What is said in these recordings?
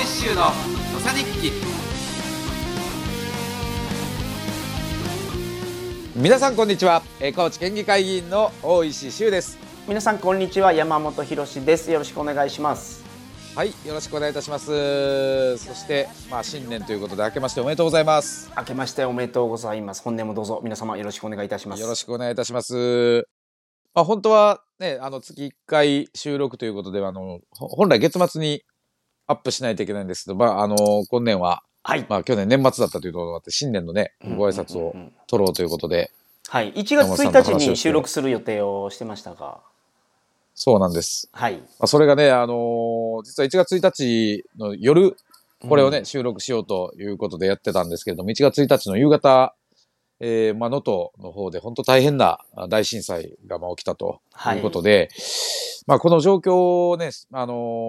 石修の土佐日記。皆さんこんにちは、高知県議会議員の大石修です。 皆さんこんにちは、山本博です。よろしくお願いします。 はい、よろしくお願いいたします。そして、新年ということで明けましておめでとうございます。 明けましておめでとうございます。本年もどうぞ皆様よろしくお願いいたします。 よろしくお願いいたします。本当はね、月1回収録ということで、本来月末にアップしないといけないんですけど、今年は、 はい、 去年年末だったというところがあって、新年のね、ご挨拶を取ろうということで、 はい、1月1日に収録する予定をしてましたが、 そうなんです。 はい。 それがね、実は1月1日の夜、これをね、収録しようということでやってたんですけれども、1月1日の夕方、能登の方で本当大変な大震災が起きたということで、この状況をね、把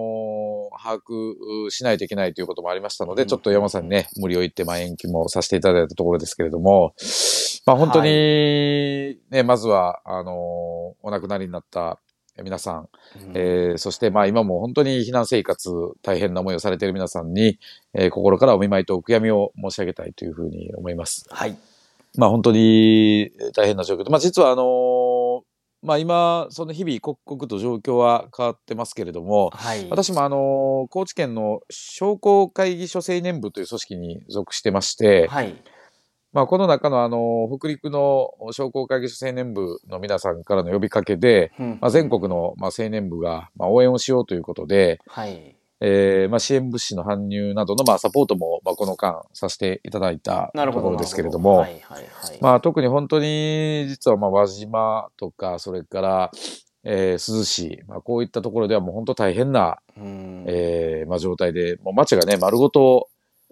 握しないといけないということもありましたので、ちょっと山さんにね、無理を言って延期もさせていただいたところですけれども、本当にね、まずは、お亡くなりになった皆さん、そして今も本当に避難生活大変な思いをされている皆さんに、心からお見舞いとお悔やみを申し上げたいというふうに思います。 はい。 本当に大変な状況で、実は今、その日々刻々と状況は変わってますけれども、 はい、 私も高知県の商工会議所青年部という組織に属してまして、 はい、 この中の北陸の商工会議所青年部の皆さんからの呼びかけで、全国の青年部が応援をしようということで、 はい、 支援物資の搬入などのサポートもこの間させていただいたところですけれども、特に本当に実は輪島とかそれから珠洲市、こういったところではもう本当大変な状態で、もう町がね丸ごと、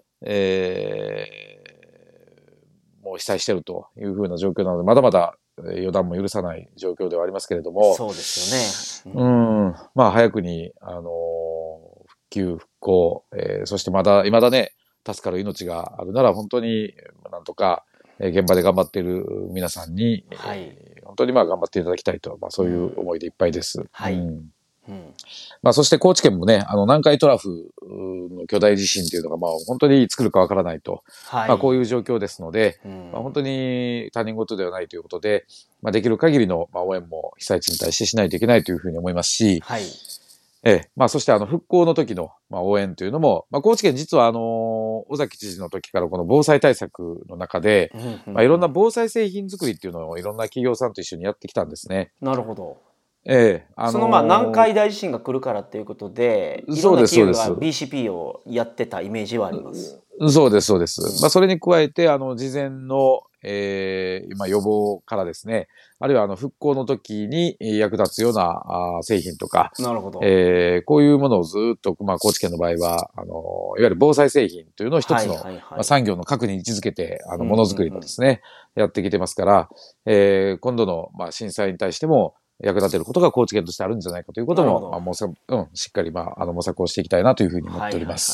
もう被災しているというふうな状況なので、まだまだ予断も許さない状況ではありますけれども、 そうですよね。 早くに復旧復興、そして未だね助かる命があるなら本当になんとか現場で頑張っている皆さんに、本当に頑張っていただきたいと、そういう思いでいっぱいです。そして高知県もね、南海トラフの巨大地震というのが本当にいつ来るかわからないと、こういう状況ですので、本当に他人事ではないということで、できる限りの応援も被災地に対してしないといけないというふうに思いますし、そして復興の時の応援というのも、高知県実は尾崎知事の時からこの防災対策の中で、いろんな防災製品作りっていうのをいろんな企業さんと一緒にやってきたんですね。 なるほど。その南海大地震が来るからっていうことで、いろんな企業が BCP をやってたイメージはあります。 そうです、そうです。それに加えて、事前の、予防からですね、あるいは復興の時に役立つような製品とか、 なるほど。 こういうものをずっと、高知県の場合は、いわゆる防災製品というのを一つの産業の核に位置づけて、ものづくりもですね、やってきてますから、今度の震災に対しても、役立てることが高知県としてあるんじゃないかということも、しっかり模索をしていきたいなというふうに思っております。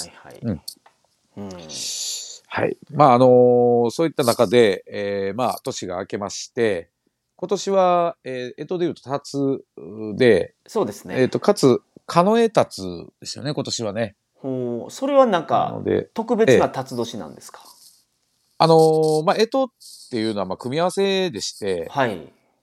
はい。そういった中で、年が明けまして、今年は、干支で言うと辰で、 そうですね。 かつ、庚辰ですよね、今年はね。 それはなんか、特別な辰年なんですか？ 干支っていうのは組み合わせでして、 はい。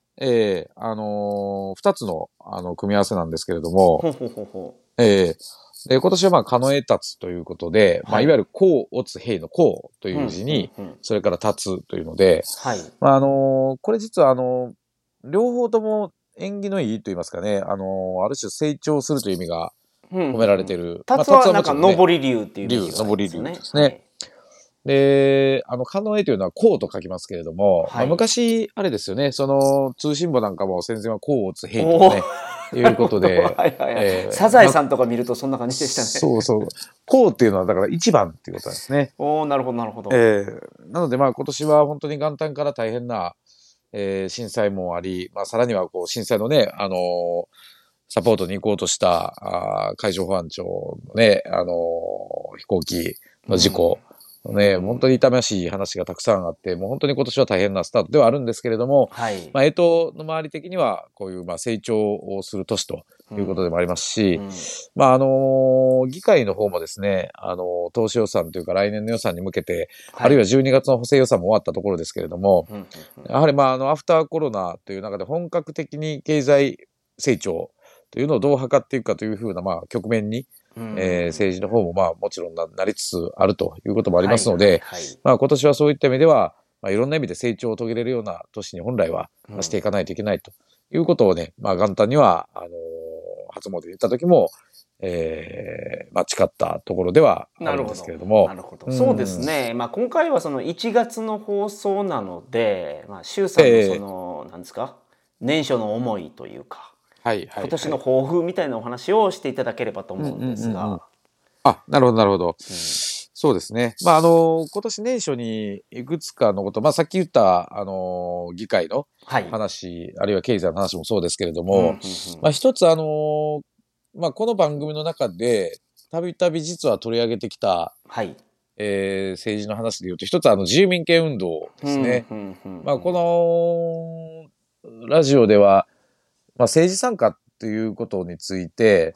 二つの、組み合わせなんですけれども、今年は庚辰ということで、いわゆる甲乙丙の甲という字に、それから辰というので、これ実は両方とも縁起のいいと言いますかね、ある種成長するという意味が込められている。 辰はなんか上り竜っていう意味がありますね。上り竜ですね。で、庚というのは甲と書きますけれども、昔、あれですよね、その通信簿なんかも戦前は甲乙丙とかね、いうことで。 サザエさんとか見るとそんな感じでしたね。 そうそう。甲っていうのはだから一番っていうことなんですね。 なるほど、なるほど。 なので今年は本当に元旦から大変な、震災もあり、さらには震災のね、サポートに行こうとした海上保安庁のね、飛行機の事故、 ね、本当に痛ましい話がたくさんあって、もう本当に今年は大変なスタートではあるんですけれども、 はい。 江東の周り的には、こういう成長をする年ということでもありますし、議会の方もですね、当初予算というか来年の予算に向けて、あるいは12月の補正予算も終わったところですけれども、やはりアフターコロナという中で本格的に経済成長というのをどう図っていくかというふうな局面に、政治の方ももちろんなりつつあるということもありますので、今年はそういった意味では、いろんな意味で成長を遂げれるような年に本来はしていかないといけないということをね、元旦には、初詣に行った時も、誓ったところではあるんですけれども。 なるほど。そうですね。今回はその1月の放送なので、周さんのその、なんですか、年初の思いというか、今年の抱負みたいなお話をしていただければと思うんですが。 なるほど、なるほど。そうですね。今年年初にいくつかのこと、さっき言った、議会の話、あるいは経済の話もそうですけれども、一つこの番組の中で、たびたび実は取り上げてきた、政治の話で言うと、一つ自由民権運動ですね。このラジオでは、政治参加っていうことについて、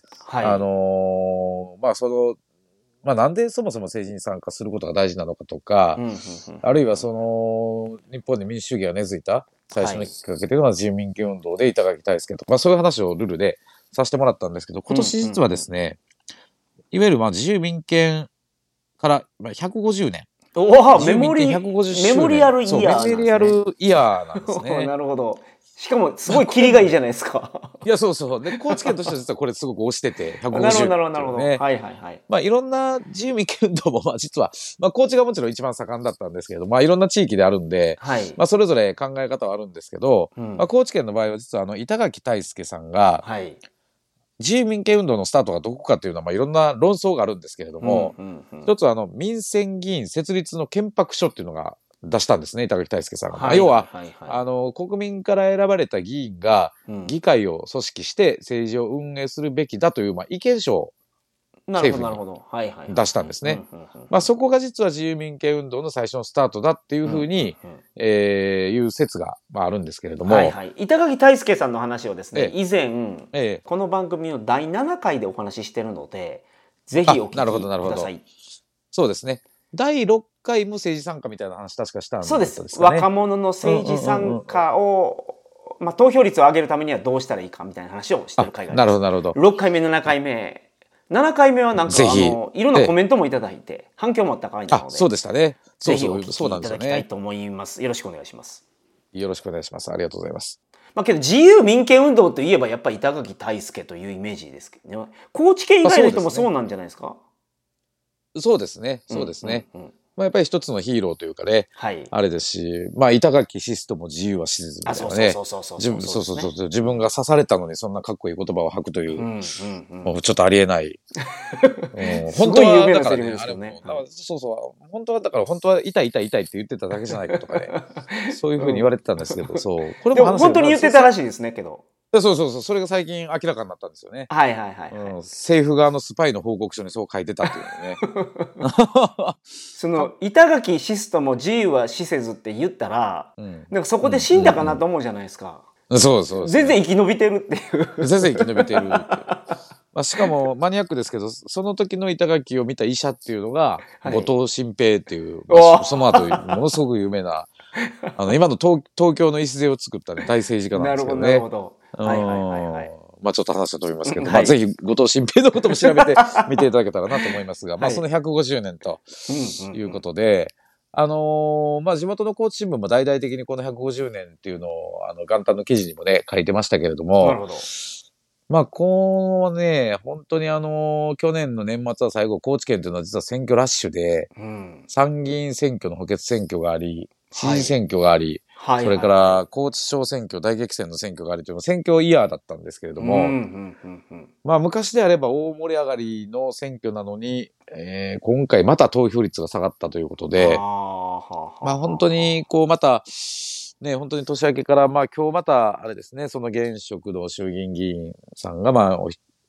なんでそもそも政治に参加することが大事なのかとか、あるいは日本に民主主義が根付いた最初のきっかけというのは自由民権運動で板垣退助とか、そういう話をルールでさせてもらったんですけど、今年実はですね、いわゆる自由民権から150年。 メモリアルイヤーなんですね。 メモリアルイヤーなんですね。 なるほど。しかもすごいキリがいいじゃないですか。 いや、そうそう。で、高知県としては実はこれすごく推してて、150年、 なるほど。 いろんな自由民権運動も、実は、高知がもちろん一番盛んだったんですけれど、いろんな地域であるんで、それぞれ考え方はあるんですけど、高知県の場合は実は板垣退助さんが、自由民権運動のスタートがどこかというのは、いろんな論争があるんですけれども、一つは民選議員設立の憲白書っていうのが出したんですね、板垣退助さんが。要は、国民から選ばれた議員が議会を組織して政治を運営するべきだという、意見書を政府に出したんですね。そこが実は自由民権運動の最初のスタートだっていうふうに、いう説があるんですけれども。 板垣退助さんの話をですね、以前、この番組の第7回でお話ししてるので、ぜひお聞きください。 そうですね。第6回も政治参加みたいな話確かしたんですかね。そうです。若者の政治参加を、投票率を上げるためにはどうしたらいいかみたいな話をしてる回があります。 なるほど。 6回目、7回目。7回目はなんかいろんなコメントもいただいて、反響もあった回なので。 そうでしたね。 ぜひお聞きいただきたいと思います。よろしくお願いします。 よろしくお願いします。ありがとうございます。 けど自由民権運動といえばやっぱり板垣退助というイメージですけどね。高知県以外の人もそうなんじゃないですか？ そうですね。やっぱり一つのヒーローというかね、あれですし、板垣シストも自由は死ずみたいなね。自分が刺されたのにそんなかっこいい言葉を吐くという、もうちょっとありえない。 本当はだからね、あれも、 本当は痛いって言ってただけじゃないかとかね、そういうふうに言われてたんですけど、 これも本当に言ってたらしいですね、けど。 それが最近明らかになったんですよね。政府側のスパイの報告書にそう書いてたっていうのね。 板垣シストも自由は死せずって言ったら、なんかそこで死んだかなと思うじゃないですか。全然生き延びてるっていう。 全然生き延びてるってしかもマニアックですけど、その時の板垣を見た医者っていうのが、後藤新平っていう、その後ものすごく有名な、今の東京の礎を作った大政治家なんですけどね。 なるほど。 ちょっと話は飛びますけど、ぜひ後藤新平のことも調べて見ていただけたらなと思いますが、その150年ということで、地元の高知新聞も大々的にこの150年っていうのを、元旦の記事にもね、書いてましたけれども、 なるほど。 このね、本当に去年の年末は最後、高知県というのは実は選挙ラッシュで、参議院選挙の補欠選挙があり、知事選挙があり、それから高知小選挙、大激戦の選挙がありというのは選挙イヤーだったんですけれども、昔であれば大盛り上がりの選挙なのに、今回また投票率が下がったということで、本当にまた、ね、本当に年明けから、今日また、あれですね、その現職の衆議院議員さんが、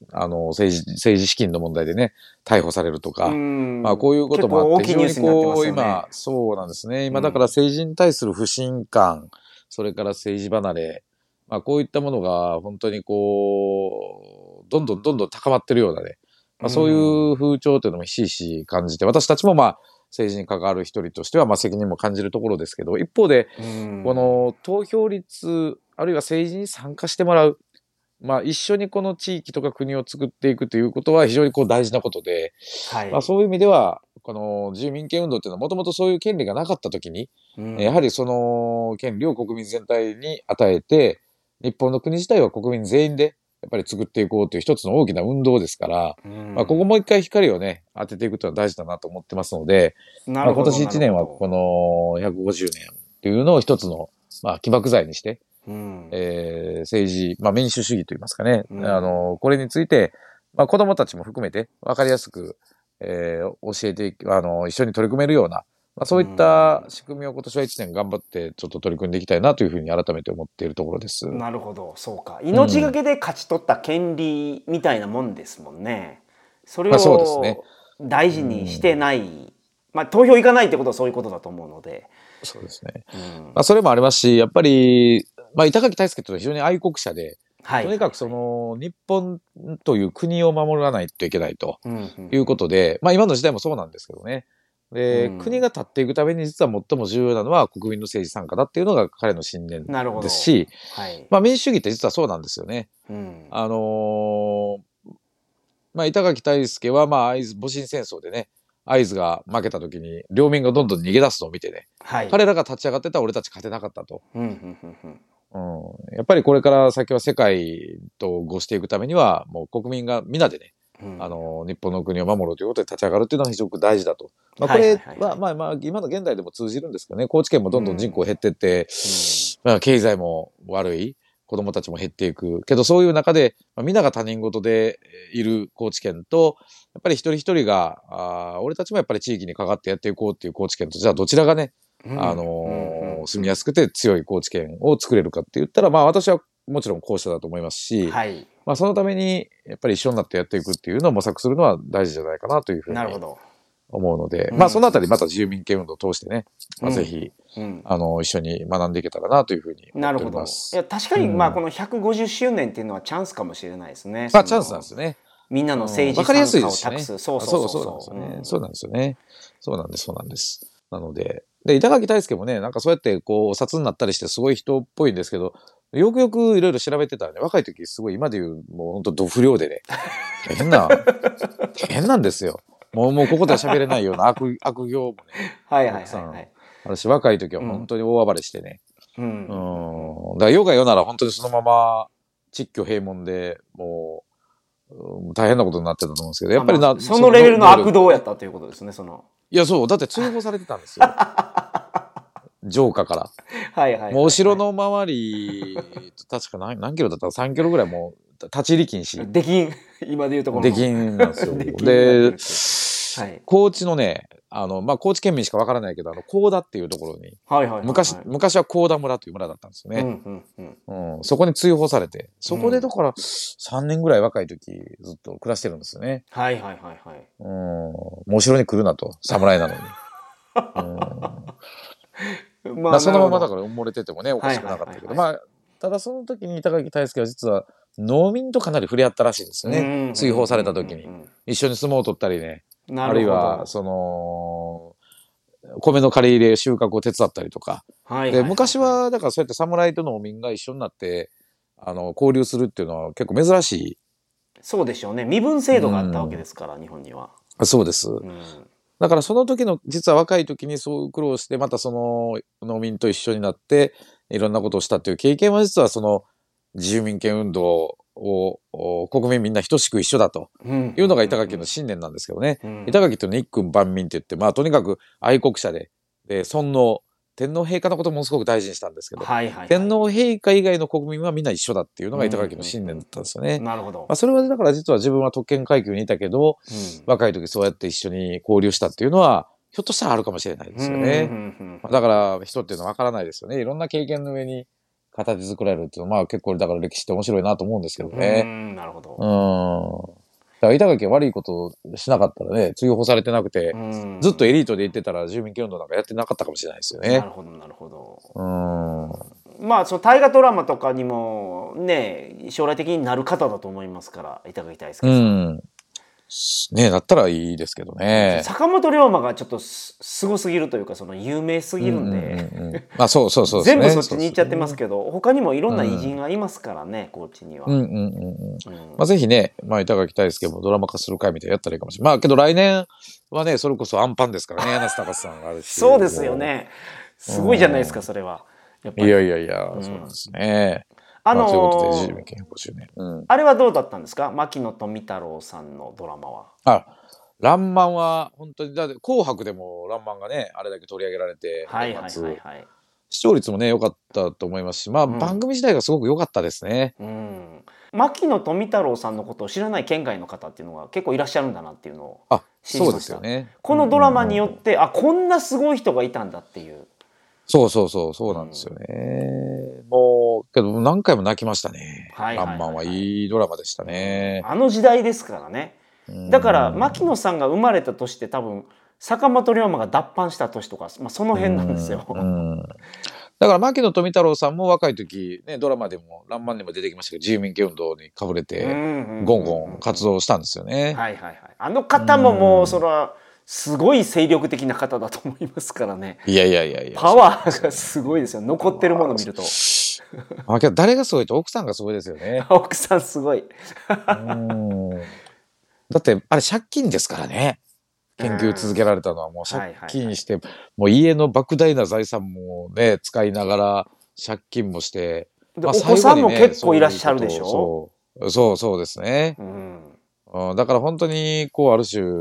政治資金の問題でね、逮捕されるとか、まあこういうこともあって、非常にこう、今、そうなんですね。今だから政治に対する不信感、それから政治離れ、まあこういったものが本当にこう、どんどん高まってるようなね、まあそういう風潮というのもひしひし感じて、私たちもまあ政治に関わる一人としてはまあ責任も感じるところですけど、一方で、この投票率、あるいは政治に参加してもらう、まあ一緒にこの地域とか国を作っていくということは非常にこう大事なことで、はい、まあそういう意味では、この自由民権運動っていうのはもともとそういう権利がなかったときに、やはりその権利を国民全体に与えて、日本の国自体は国民全員でやっぱり作っていこうという一つの大きな運動ですから、まあここもう一回光をね、当てていくというのは大事だなと思ってますので、まあ今年1年はこの150年っていうのを一つの、まあ起爆剤にして、政治、まあ民主主義といいますかね、これについて、まあ子供たちも含めて分かりやすく、教えて、一緒に取り組めるような、まあ、そういった仕組みを今年は1年頑張ってちょっと取り組んでいきたいなというふうに改めて思っているところです。 なるほど、そうか。命がけで勝ち取った権利みたいなもんですもんね。それを大事にしてない、まあ投票行かないってことはそういうことだと思うので。 そうですね。まあそれもありますし、やっぱり、まあ板垣退助というのは非常に愛国者で、とにかくその日本という国を守らないといけないということで、まあ今の時代もそうなんですけどね。で、国が立っていくために実は最も重要なのは国民の政治参加だっていうのが彼の信念ですし、まあ民主主義って実はそうなんですよね。まあ板垣退助はまあ戊辰戦争でね、会津が負けた時に領民がどんどん逃げ出すのを見てね、彼らが立ち上がってたら俺たち勝てなかったと。やっぱりこれから先は世界と合していくためには、もう国民が皆でね、日本の国を守ろうということで立ち上がるというのが非常に大事だと。まあこれは、まあ今の現代でも通じるんですけどね、高知県もどんどん人口減ってって、まあ経済も悪い、子供たちも減っていく。けどそういう中で、まあ、皆が他人事でいる高知県と、やっぱり一人一人が、俺たちもやっぱり地域にかかってやっていこうっていう高知県と、じゃあどちらがね、住みやすくて強い高知県を作れるかって言ったら、まあ私はもちろん後者だと思いますし、まあそのためにやっぱり一緒になってやっていくっていうのを模索するのは大事じゃないかなというふうに思うので、まあそのあたりまた自由民権運動を通してね、まあぜひ、一緒に学んでいけたらなというふうに思っております。 いや確かにまあこの150周年っていうのはチャンスかもしれないですね。 まあチャンスなんですね。 みんなの政治参加を託す。 そうなんですよね。そうなんです。なので、板垣退助もね、なんかそうやってこう、お札になったりしてすごい人っぽいんですけど、よくよくいろいろ調べてたらね、若い時すごい今で言う、もう本当ド不良でね、変なんですよ。もうここでは喋れないような悪行もね。私若い時は本当に大暴れしてね。だから世が世なら本当にそのまま、窒居閉門で、もう、大変なことになってたと思うんですけど、やっぱりそのレベルの悪道やったということですね、 いや、そう、だって追放されてたんですよ。城下から。もうお城の周り、確か何キロだったら3キロぐらいもう立ち入り禁止。 できん、今で言うところの。できんなんですよ。で、高知のね、まあ、高知県民しかわからないけど、高田っていうところに、昔は高田村という村だったんですよね。そこに追放されて、そこでだから3年ぐらい若い時ずっと暮らしてるんですよね。もうお城に来るなと、侍なのに。まあそのままだから埋もれててもね、おかしくなかったけど、まあ、ただその時に板垣退助は実は農民とかなり触れ合ったらしいんですよね。追放された時に。一緒に相撲を取ったりね。あるいは、米の借り入れ、収穫を手伝ったりとか。で、昔は、だからそうやって侍と農民が一緒になって、交流するっていうのは結構珍しい。 そうでしょうね。身分制度があったわけですから、日本には。 そうです。だからその時の、実は若い時にそう苦労して、またその農民と一緒になって、いろんなことをしたっていう経験は実はその自由民権運動を国民みんな等しく一緒だというのが板垣の信念なんですけどね。板垣っていうのは一君万民って言って、まあとにかく愛国者で、尊王、天皇陛下のこともすごく大事にしたんですけど、天皇陛下以外の国民はみんな一緒だっていうのが板垣の信念だったんですよね。 なるほど。 まあそれはだから実は自分は特権階級にいたけど、若い時そうやって一緒に交流したっていうのは、ひょっとしたらあるかもしれないですよね。だから人っていうのはわからないですよね。いろんな経験の上に、 形作られるっていうのは、まあ結構だから歴史って面白いなと思うんですけどね。 なるほど。 だから板垣が悪いことをしなかったらね、追放されてなくて、ずっとエリートで言ってたら住民権運動なんかやってなかったかもしれないですよね。 なるほど、なるほど。まあ、その大河ドラマとかにもね、将来的になる方だと思いますから、板垣退助さん。 ねだったらいいですけどね。 坂本龍馬がちょっとすごすぎるというか、その有名すぎるんで。 まあそうそうそう、 全部そっちに行っちゃってますけど、他にもいろんな偉人がいますからね、高知には。 まあぜひね、まあ板垣退助もドラマ化する回みたいなやったらいいかもしれない。まあけど来年はね、それこそアンパンですからね、柳瀬隆さんがあるし。 そうですよね。すごいじゃないですか、それは。 やっぱりいや、そうなんですね。ということで、住民権5周年。 あれはどうだったんですか、牧野富太郎さんのドラマは。 らんまんは、本当に、だって紅白でもらんまんがね、あれだけ取り上げられて、視聴率もね、良かったと思いますし、まあ、番組自体がすごく良かったですね。 牧野富太郎さんのことを知らない県外の方っていうのが結構いらっしゃるんだなっていうのを知りました。そうですよね。このドラマによって、こんなすごい人がいたんだっていう。 そうなんですよね。もう、けど何回も泣きましたね。らんまんはいいドラマでしたね。 あの時代ですからね。だから、牧野さんが生まれた年って多分、坂本龍馬が脱藩した年とか、まあ、その辺なんですよ。 だから、牧野富太郎さんも若い時、ね、ドラマでも、らんまんでも出てきましたけど、自由民権運動にかぶれて、ゴンゴン活動したんですよね。 あの方ももう、それは、すごい精力的な方だと思いますからね。 いや。 パワーがすごいですよ。残ってるものを見ると。 けど誰がすごいと奥さんがすごいですよね。 奥さんすごい。 だって、あれ借金ですからね。研究続けられたのはもう借金して、もう家の莫大な財産もね、使いながら借金もして。 お子さんも結構いらっしゃるでしょ。 そうですね。だから本当に、こう、ある種、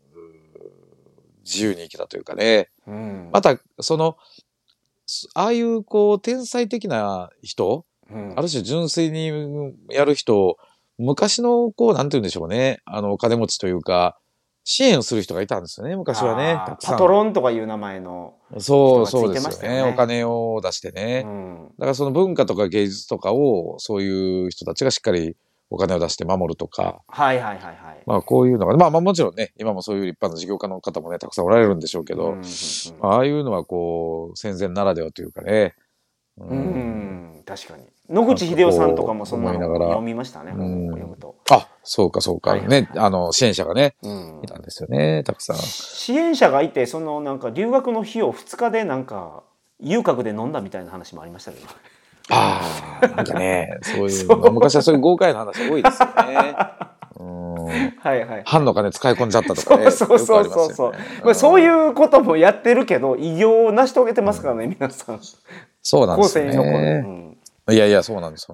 自由に生きたというかね。また、ああいう、こう、天才的な人、ある種純粋にやる人、昔の、こう、なんて言うんでしょうね。お金持ちというか、支援する人がいたんですよね、昔はね。 パトロンとかいう名前の人がついてましたよね。そうですよね。お金を出してね。だからその文化とか芸術とかを、そういう人たちがしっかりお金を出して守るとか。まあこういうのが、まあもちろんね、今もそういう立派な事業家の方もね、たくさんおられるんでしょうけど、ああいうのはこう、戦前ならではというかね。 確かに。野口英世さんとかもそんなの読みましたね、読むと。 そうか。ね、支援者がね、いたんですよね、たくさん。 支援者がいて、なんか留学の費用2日でなんか、遊郭で飲んだみたいな話もありましたけど。 なんかね、そういう、昔はそういう豪快な話多いですよね。藩の金使い込んじゃったとかね。 そう。そういうこともやってるけど、偉業を成し遂げてますからね、皆さん。 そうなんですね。いや、そうなんです。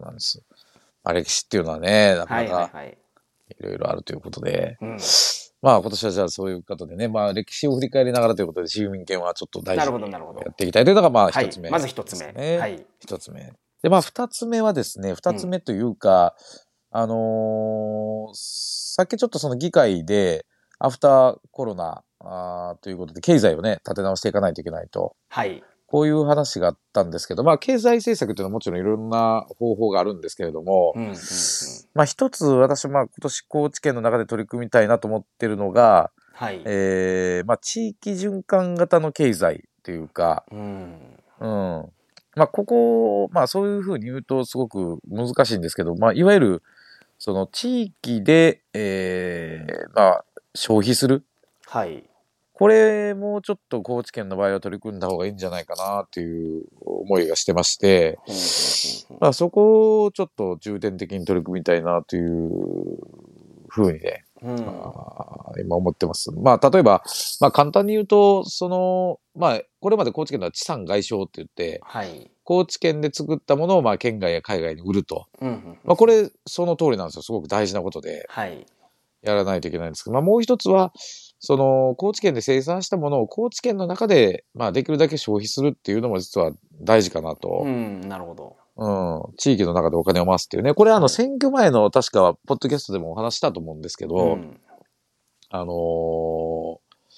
歴史っていうのはね、なかなかいろいろあるということで。まあ今年はじゃあそういうことでね、まあ歴史を振り返りながらということで、市民権はちょっと大事にやっていきたいというのがまあ一つ目。 まず一つ目。 一つ目。で、まあ二つ目はですね、二つ目というか、さっきちょっとその議会で、アフターコロナということで、経済をね、立て直していかないといけないと。こういう話があったんですけど、まあ、経済政策というのはもちろんいろんな方法があるんですけれども、まあ、一つ私は今年高知県の中で取り組みたいなと思っているのが、まあ、地域循環型の経済というか、まあ、ここ、まあ、そういうふうに言うとすごく難しいんですけど、まあ、いわゆる、その地域で、まあ、消費する。これもちょっと高知県の場合は取り組んだ方がいいんじゃないかなっていう思いがしてまして、まあ、そこをちょっと重点的に取り組みたいなというふうにね、今思ってます。まあ、例えば、まあ、簡単に言うと、まあ、これまで高知県では地産外消って言って、高知県で作ったものをまあ県外や海外に売ると。まあ、これ、その通りなんですよ。すごく大事なことで、やらないといけないんですけど、まあ、もう一つは、高知県で生産したものを高知県の中で、まあ、できるだけ消費するっていうのも実は大事かなと。 なるほど。地域の中でお金を回すっていうね。これ選挙前の確か、ポッドキャストでもお話したと思うんですけど、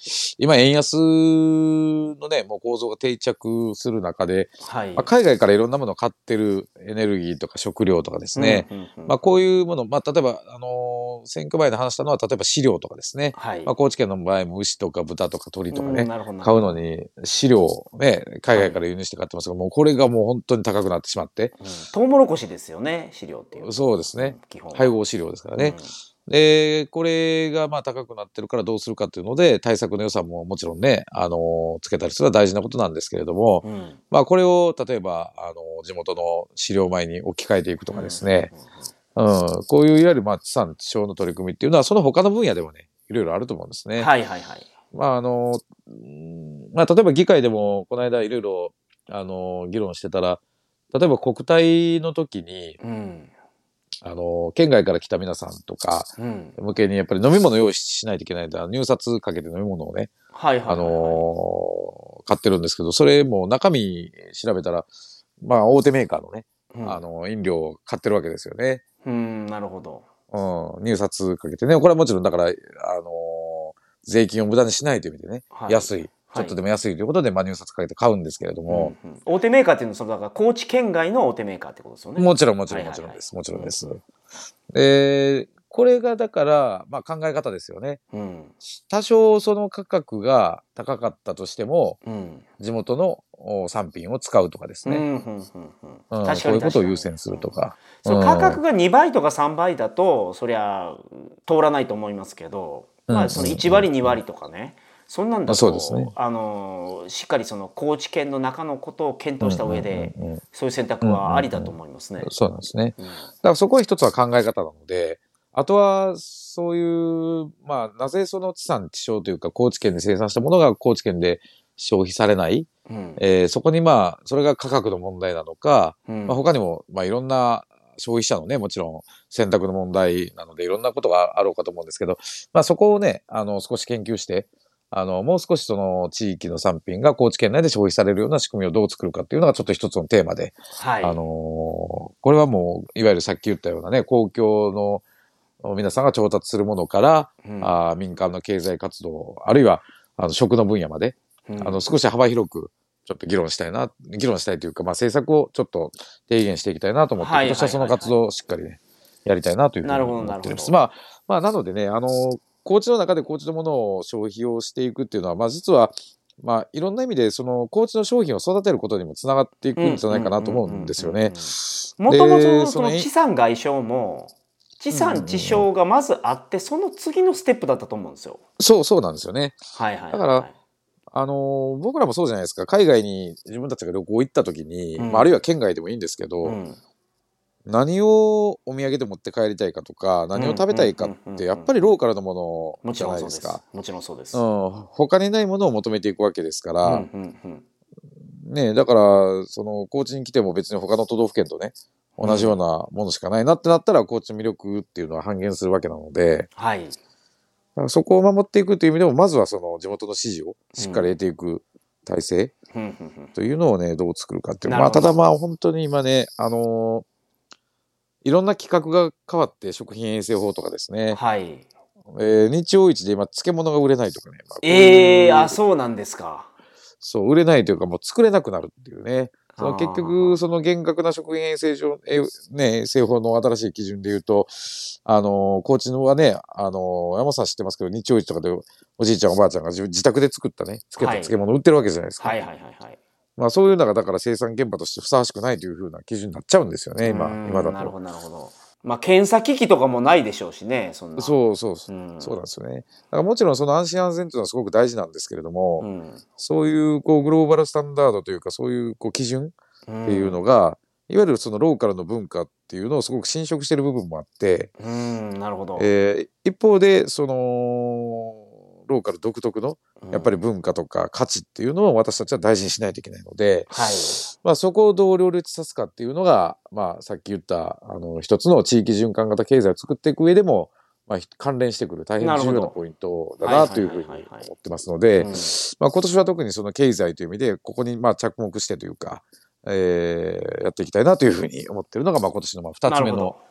今円安のね、もう構造が定着する中で、 はい。 海外からいろんなものを買ってるエネルギーとか食料とかですね、こういうもの、例えば、選挙前で話したのは、例えば飼料とかですね、 はい。 高知県の場合も牛とか豚とか鶏とかね、 なるほど買うのに飼料をね、海外から輸入して買ってますが、もうこれがもう本当に高くなってしまって。 トウモロコシですよね、飼料っていう。 そうですね。配合飼料ですからね。で、これが高くなってるからどうするかっていうので、対策の予算ももちろんね、つけたりするのは大事なことなんですけれども、これを例えば、地元の飼料米に置き換えていくとかですね、こういういわゆる地産地消の取り組みっていうのは、その他の分野でもね、いろいろあると思うんですね。 はいはいはい。 例えば議会でも、この間いろいろ、議論してたら、例えば国体の時に、県外から来た皆さんとか、向けにやっぱり飲み物用意しないといけないんで、入札かけて飲み物をね、買ってるんですけど、それも中身調べたら、大手メーカーのね、飲料を買ってるわけですよね。 なるほど。 入札かけてね、これはもちろんだから、税金を無駄にしないという意味でね、安い。ちょっとでも安いということで、入札かけて買うんですけれども。 大手メーカーっていうのは、だから高知県外の大手メーカーってことですよね。 もちろんです。もちろんです。で、これがだから、考え方ですよね。多少その価格が高かったとしても、地元の産品を使うとかですね。こういうことを優先するとか。 価格が2倍とか3倍だと、そりゃ通らないと思いますけど、その1割2割とかね。そんなんだと、 そうですね、 しっかりその高知県の中のことを検討した上で、そういう選択はありだと思いますね。 そうなんですね。だからそこは一つは考え方なので、あとは、そういう、なぜその地産地消というか、高知県で生産したものが高知県で消費されない、そこにそれが価格の問題なのか、他にも、いろんな消費者のね、もちろん選択の問題なので、いろんなことがあろうかと思うんですけど、そこをね、少し研究して、もう少しその地域の産品が高知県内で消費されるような仕組みをどう作るかっていうのがちょっと一つのテーマで、これはもう、いわゆるさっき言ったようなね、公共の皆さんが調達するものから、民間の経済活動、あるいは、食の分野まで、少し幅広く、ちょっと議論したいというか、政策をちょっと提言していきたいなと思って、今年はその活動をしっかりね、やりたいなというふうに思っております。なのでね、高知の中で高知のものを消費をしていくっていうのは、実は、いろんな意味で、その、高知の商品を育てることにもつながっていくんじゃないかなと思うんですよね。 もともとその地産外消も、地産地消がまずあって、その次のステップだったと思うんですよ。 そうなんですよね。だから、僕らもそうじゃないですか。海外に自分たちが旅行行った時に、あるいは県外でもいいんですけど、何をお土産で持って帰りたいかとか、何を食べたいかって、やっぱりローカルのものじゃないですか。 もちろんそうです。 他にないものを求めていくわけですから、ね、だから、その、高知に来ても別に他の都道府県とね、同じようなものしかないなってなったら、高知の魅力っていうのは半減するわけなので、そこを守っていくという意味でも、まずはその地元の支持をしっかり得ていく体制というのをね、どう作るかっていう。ただ本当に今ね、いろんな規格が変わって食品衛生法とかですね。日曜市で今漬物が売れないとかね。そうなんですか。 そう、売れないというかもう作れなくなるっていうね。結局、その厳格な食品衛生上、衛生法の新しい基準で言うと、高知のはね、山本さん知ってますけど、日曜市とかでおじいちゃんおばあちゃんが自宅で作ったね、漬物売ってるわけじゃないですか。そういうのがだから生産現場としてふさわしくないというふうな基準になっちゃうんですよね、今だと。 なるほど、なるほど。検査機器とかもないでしょうしね、そんな。 そうなんですよね。だからもちろんその安心安全というのはすごく大事なんですけれども、そういうグローバルスタンダードというか、そういう基準っていうのが、いわゆるそのローカルの文化っていうのをすごく侵食している部分もあって、 なるほど。 一方で、その、ローカル独特のやっぱり文化とか価値っていうのを私たちは大事にしないといけないので、そこをどう両立さすかっていうのが、さっき言った一つの地域循環型経済を作っていく上でも、関連してくる大変重要なポイントだなというふうに思ってますので、今年は特にその経済という意味でここに着目してというか、やっていきたいなというふうに思っているのが今年の2つ目の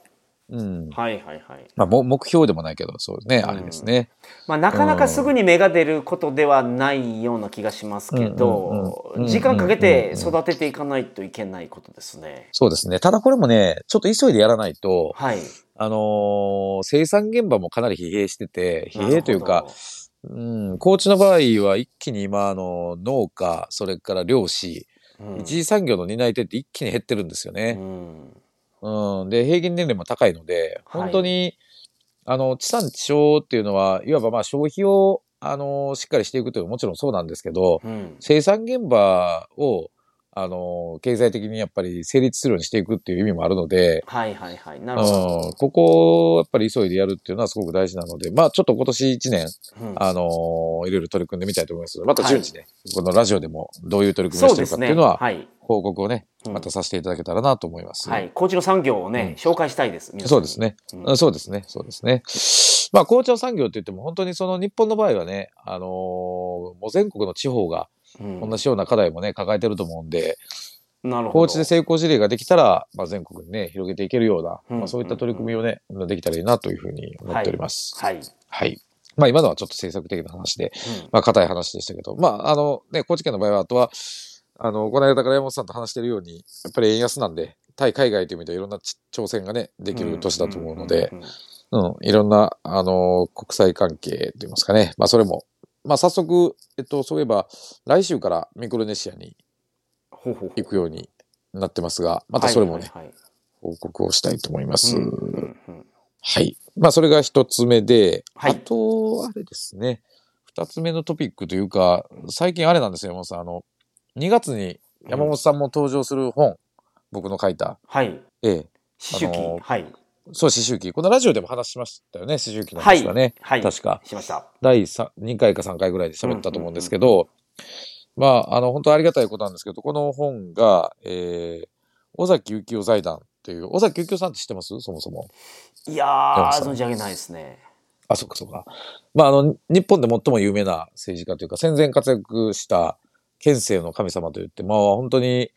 うん。 はいはいはい。 まあ、目標でもないけど、そうですね、あれですね。 まあ、なかなかすぐに芽が出ることではないような気がしますけど、時間かけて育てていかないといけないことですね。 そうですね。ただこれもね、ちょっと急いでやらないと、 はい。 生産現場もかなり疲弊してて、疲弊というか、高知の場合は一気に今、農家、それから漁師、一次産業の担い手って一気に減ってるんですよね。で、平均年齢も高いので、本当に、地産地消っていうのは、いわばまあ消費を、しっかりしていくというのはもちろんそうなんですけど、生産現場を、経済的にやっぱり成立するようにしていくっていう意味もあるので、 はいはいはい。なるほど。 ここをやっぱり急いでやるっていうのはすごく大事なので、まあちょっと今年1年、いろいろ取り組んでみたいと思います。また順次ね、このラジオでもどういう取り組みをしてるかっていうのは、報告をね、またさせていただけたらなと思います。 はい。高知の産業をね、紹介したいです。 そうですね。そうですね。そうですね。まあ、紅茶産業って言っても本当にその日本の場合はね、もう全国の地方が同じような課題もね、抱えてると思うんで、高知で成功事例ができたら、まあ、全国にね、広げていけるような、まあ、そういった取り組みをね、できたらいいなというふうに思っております。はい。はい。まあ、今のはちょっと政策的な話で、まあ、硬い話でしたけど、まあ、ね、高知県の場合は、あとは、この間から山本さんと話しているように、やっぱり円安なんで、対海外という意味でいろんな挑戦がね、できる年だと思うので、いろんな、国際関係といいますかね。まあ、それも、まあ、早速、そういえば、来週からミクロネシアに行くようになってますが、またそれもね、報告をしたいと思います。はい。まあ、それが一つ目で、あと、あれですね、二つ目のトピックというか、最近あれなんですよ、山本さん。2月に山本さんも登場する本、僕の書いた。 はい。 思春期。はい。 そう、思春期。このラジオでも話しましたよね、思春期の話はね。 はい。 確か。 しました。 第2回か3回ぐらいで喋ったと思うんですけど、まあ、本当ありがたいことなんですけど、この本が、尾崎幸夫財団っていう、尾崎幸夫さんって知ってますそもそも。 いやー、存じ上げないですね。 あ、そっかそっか。まあ、日本で最も有名な政治家というか、戦前活躍した県政の神様といって、まあ、本当に、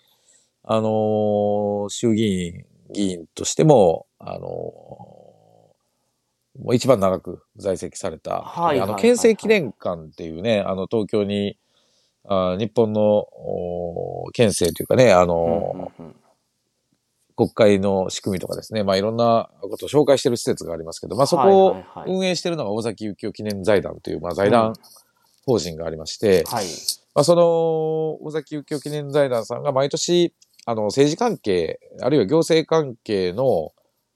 衆議院議員としても、もう一番長く在籍された、県政記念館っていうね、東京に、日本の県政というかね、国会の仕組みとかですね、まあいろんなことを紹介している施設がありますけど、まあそこを運営しているのが尾崎幸夫記念財団という、まあ財団法人がありまして、まあその尾崎幸夫記念財団さんが毎年、政治関係、あるいは行政関係の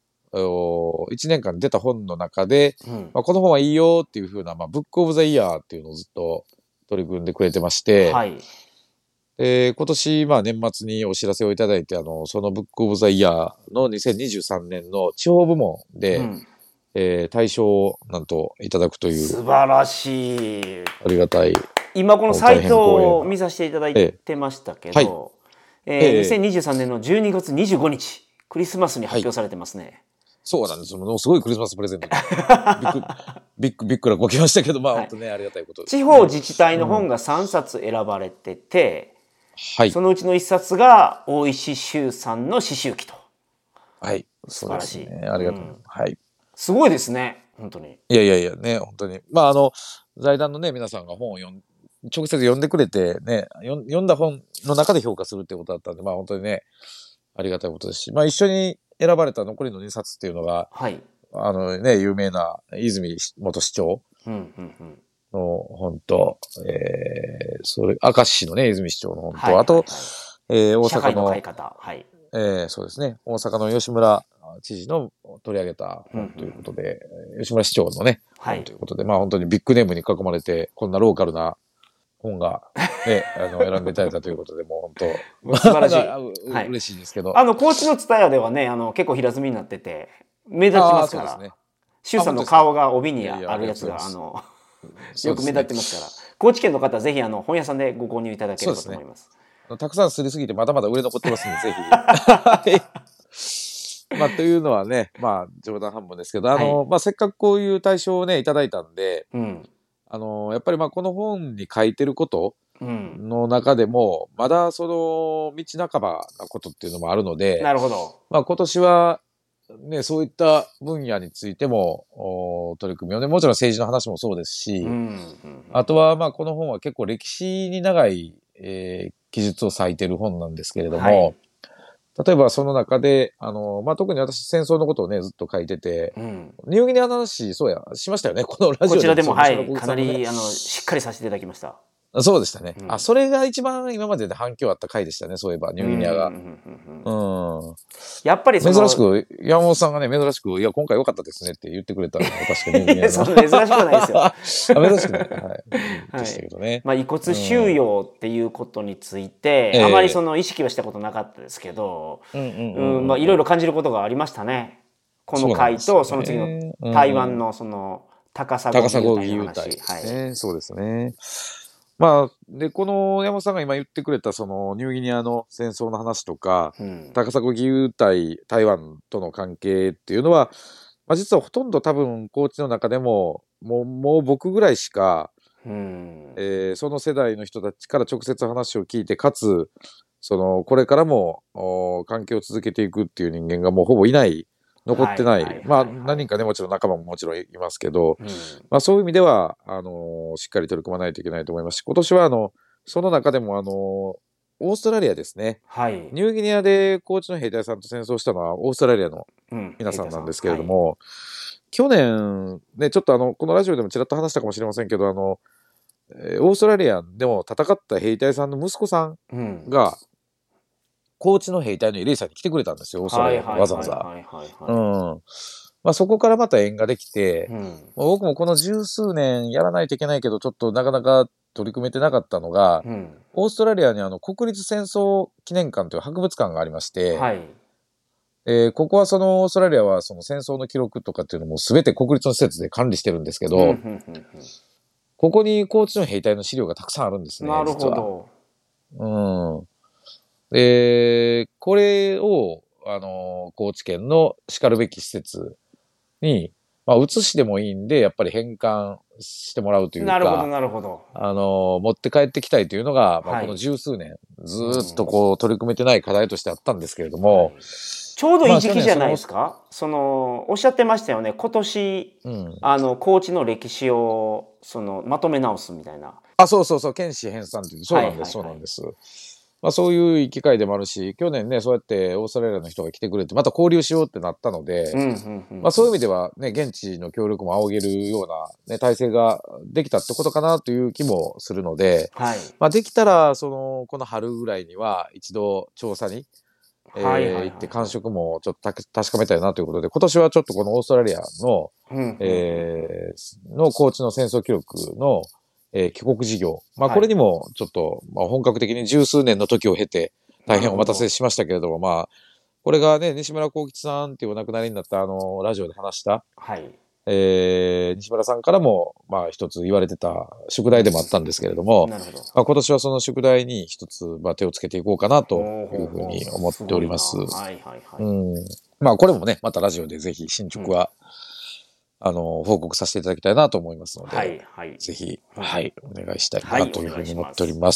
1年間に出た本の中で、まあ、この本はいいよっていうふうな、まあ、ブックオブザイヤーっていうのをずっと取り組んでくれてまして、今年、まあ、年末にお知らせをいただいて、そのブックオブザイヤーの2023年の地方部門で、大賞をなんといただくという。 素晴らしい。 ありがたい。 今このサイトを見させていただいてましたけど、2023年の12月25日、クリスマスに発表されてますね。 そうなんですよ。すごいクリスマスプレゼント。びっくらこきましたけど、まあ、本当ね、ありがたいことです、 地方自治体の本が3冊選ばれてて、そのうちの1冊が大石修さんの詩集記と。 はい。素晴らしい。ありがとう。はい。 すごいですね。本当に。 いや、ね、本当に。まあ、財団のね、皆さんが本を直接読んでくれて、ね、読んだ本の中で評価するってことだったんで、まあ、本当にね、ありがたいことですし、まあ、一緒に選ばれた残りの2冊っていうのが、有名な泉元市長の本と、明石市のね、泉市長の本と、あと、大阪の、そうですね、大阪の吉村知事の取り上げた本ということで、吉村市長のね、本ということで、まあ本当にビッグネームに囲まれて、こんなローカルな本が、ね、選んでいただいたということで、もう本当、 素晴らしい。 嬉しいですけど。 高知の蔦屋ではね、結構平積みになってて、目立ちますから。周さんの顔が帯にあるやつが、よく目立ってますから。高知県の方はぜひ、本屋さんでご購入いただければと思います。 たくさんすりすぎてまだまだ売れ残ってますんで、ぜひ。まあ、というのはね、まあ、冗談半分ですけど、まあ、せっかくこういう対象をね、いただいたんで、やっぱりまあこの本に書いてることの中でも、まだその道半ばなことっていうのもあるので、 なるほど。 まあ今年はね、そういった分野についても、取り組みをね、もちろん政治の話もそうですし、あとは、まあ、この本は結構歴史に長い、記述を割いてる本なんですけれども、例えばその中で、まあ、特に私戦争のことをね、ずっと書いてて、ニューギニアの話、そうや、しましたよね、このラジオで。 こちらでも、はい、かなり、しっかりさせていただきました。 そうでしたね。それが一番今までで反響あった回でしたね、そういえば、ニューギニアが。 やっぱり珍しく、山本さんがね、珍しく、いや、今回良かったですねって言ってくれたのが、確かに。 珍しくはないですよ。 珍しくない。はい。でしたけどね。 まあ、遺骨収容っていうことについて、あまりその意識はしたことなかったですけど、まあ、いろいろ感じることがありましたね。この回と、その次の台湾のその、高砂義勇隊の話。 そうですね。まあ、で、この山本さんが今言ってくれた、その、ニューギニアの戦争の話とか、高砂義勇隊、台湾との関係っていうのは、まあ、実はほとんど多分、コーチの中でも、もう僕ぐらいしか、その世代の人たちから直接話を聞いて、かつ、その、これからも、関係を続けていくっていう人間がもうほぼいない、残ってない。まあ、何人かね、もちろん仲間ももちろんいますけど、まあそういう意味では、しっかり取り組まないといけないと思いますし、今年はその中でもオーストラリアですね。ニューギニアで高知の兵隊さんと戦争したのはオーストラリアの皆さんなんですけれども、去年、ね、ちょっとこのラジオでもちらっと話したかもしれませんけど、オーストラリアでも戦った兵隊さんの息子さんが、高知の兵隊のエレイさんに来てくれたんですよ、オーストラリアにわざわざ。まあ、そこからまた縁ができて、僕もこの十数年やらないといけないけど、ちょっとなかなか取り組めてなかったのが、オーストラリアに国立戦争記念館という博物館がありまして、ここはそのオーストラリアはその戦争の記録とかっていうのも全て国立の施設で管理してるんですけど、ここに高知の兵隊の資料がたくさんあるんですね。 なるほど。 これを、高知県の叱るべき施設に、まあ、移してもいいんで、やっぱり返還してもらうというか、 なるほど、なるほど。 持って帰ってきたいというのが、まあ、この十数年、ずーっとこう、取り組めてない課題としてあったんですけれども、 ちょうどいい時期じゃないですか。おっしゃってましたよね。今年、高知の歴史を、まとめ直すみたいな。 そうそうそう、県史編纂っていう、そうなんです、そうなんです。まあそういう機会でもあるし、去年ね、そうやってオーストラリアの人が来てくれて、また交流しようってなったので、まあそういう意味ではね、現地の協力も仰げるような、ね、体制ができたってことかなという気もするので、まあできたら、この春ぐらいには一度調査に、行って感触もちょっと確かめたいなということで、今年はちょっとこのオーストラリアの、の高知の戦争記録の、帰国事業。まあ、これにも、ちょっと、まあ、本格的に十数年の時を経て、大変お待たせしましたけれども、まあ、これがね、西村幸吉さんっていうお亡くなりになったラジオで話した、西村さんからも、まあ、一つ言われてた宿題でもあったんですけれども、まあ、今年はその宿題に一つ、まあ、手をつけていこうかなというふうに思っております。まあ、これもね、またラジオでぜひ進捗は、報告させていただきたいなと思いますので、ぜひ、お願いしたいなというふうに思っております。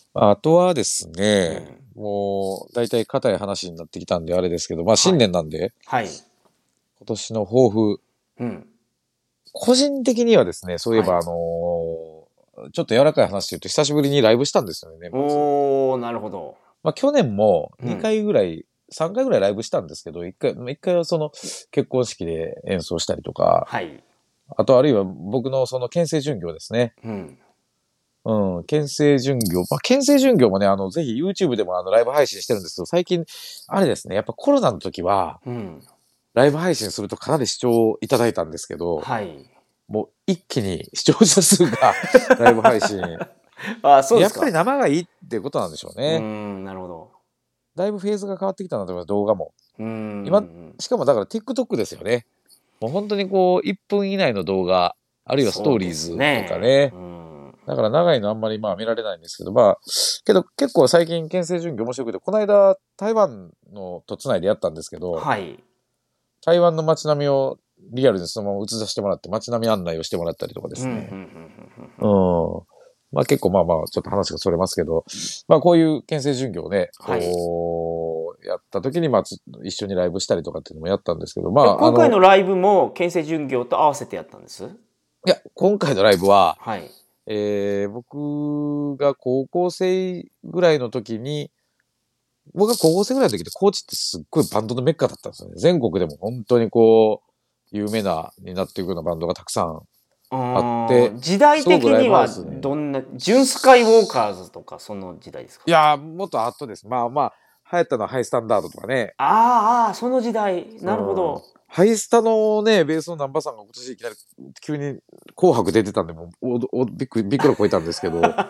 あとはですね、もう、だいたい固い話になってきたんであれですけど、まあ、新年なんで、今年の抱負、個人的にはですね、そういえば、ちょっと柔らかい話で言うと、久しぶりにライブしたんですよね、 なるほど。 まあ、去年も2回ぐらい、3回ぐらいライブしたんですけど、1回はその結婚式で演奏したりとか、あとあるいは僕のその県政巡業ですね。県政巡業。まあ、県政巡業もね、ぜひ YouTube でもライブ配信してるんですけど、最近、あれですね、やっぱコロナの時は、ライブ配信するとかなり視聴いただいたんですけど、もう一気に視聴者数がライブ配信。 そうですか。 やっぱり生がいいっていうことなんでしょうね。 なるほど。 だいぶフェーズが変わってきたなと思います、動画も。今、しかもだから TikTok ですよね。もう本当にこう、1分以内の動画、あるいはストーリーズとかね。だから長いのあんまりまあ見られないんですけど、まあ、けど結構最近県政巡業面白くて、この間台湾の都内でやったんですけど、台湾の街並みをリアルにそのまま映させてもらって街並み案内をしてもらったりとかですね。まあ結構まあまあちょっと話がそれますけど、まあこういう県政巡業をね、 やった時に、一緒にライブしたりとかっていうのもやったんですけど、 今回のライブも、県政巡業と合わせてやったんです？ いや、今回のライブは、 はい。 僕が高校生ぐらいの時に、僕が高校生ぐらいの時って高知ってすっごいバンドのメッカだったんですよね。全国でも本当に有名になっていくようなバンドがたくさんあって。 時代的にはどんな、ジュンスカイウォーカーズとかその時代ですか？ いやー、もっと後です。流行ったのはハイスタンダードとかね。 その時代。なるほど。 ハイスタのね、ベースの南波さんが今年いきなり急に紅白出てたんで、もうびっくり超えたんですけど。はい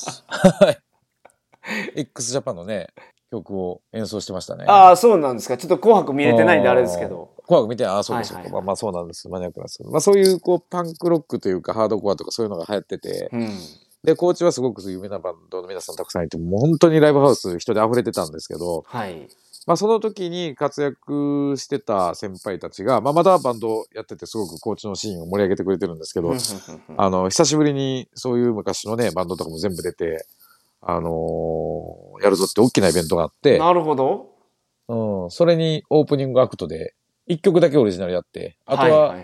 。x ジャパンのね、曲を演奏してましたね。 そうなんですか。ちょっと紅白見れてないんであれですけど。 紅白見て、そうですよ。そうなんです。マニアックなんですけど。そういうパンクロックというかハードコアとかそういうのが流行ってて、で、高知はすごく有名なバンドの皆さんたくさんいて、もう本当にライブハウス人で溢れてたんですけど、 はい。 その時に活躍してた先輩たちが、まだバンドやっててすごく高知のシーンを盛り上げてくれてるんですけど、久しぶりにそういう昔のね、バンドとかも全部出て、やるぞって大きなイベントがあって。 なるほど。 それにオープニングアクトで、一曲だけオリジナルやって、あとは、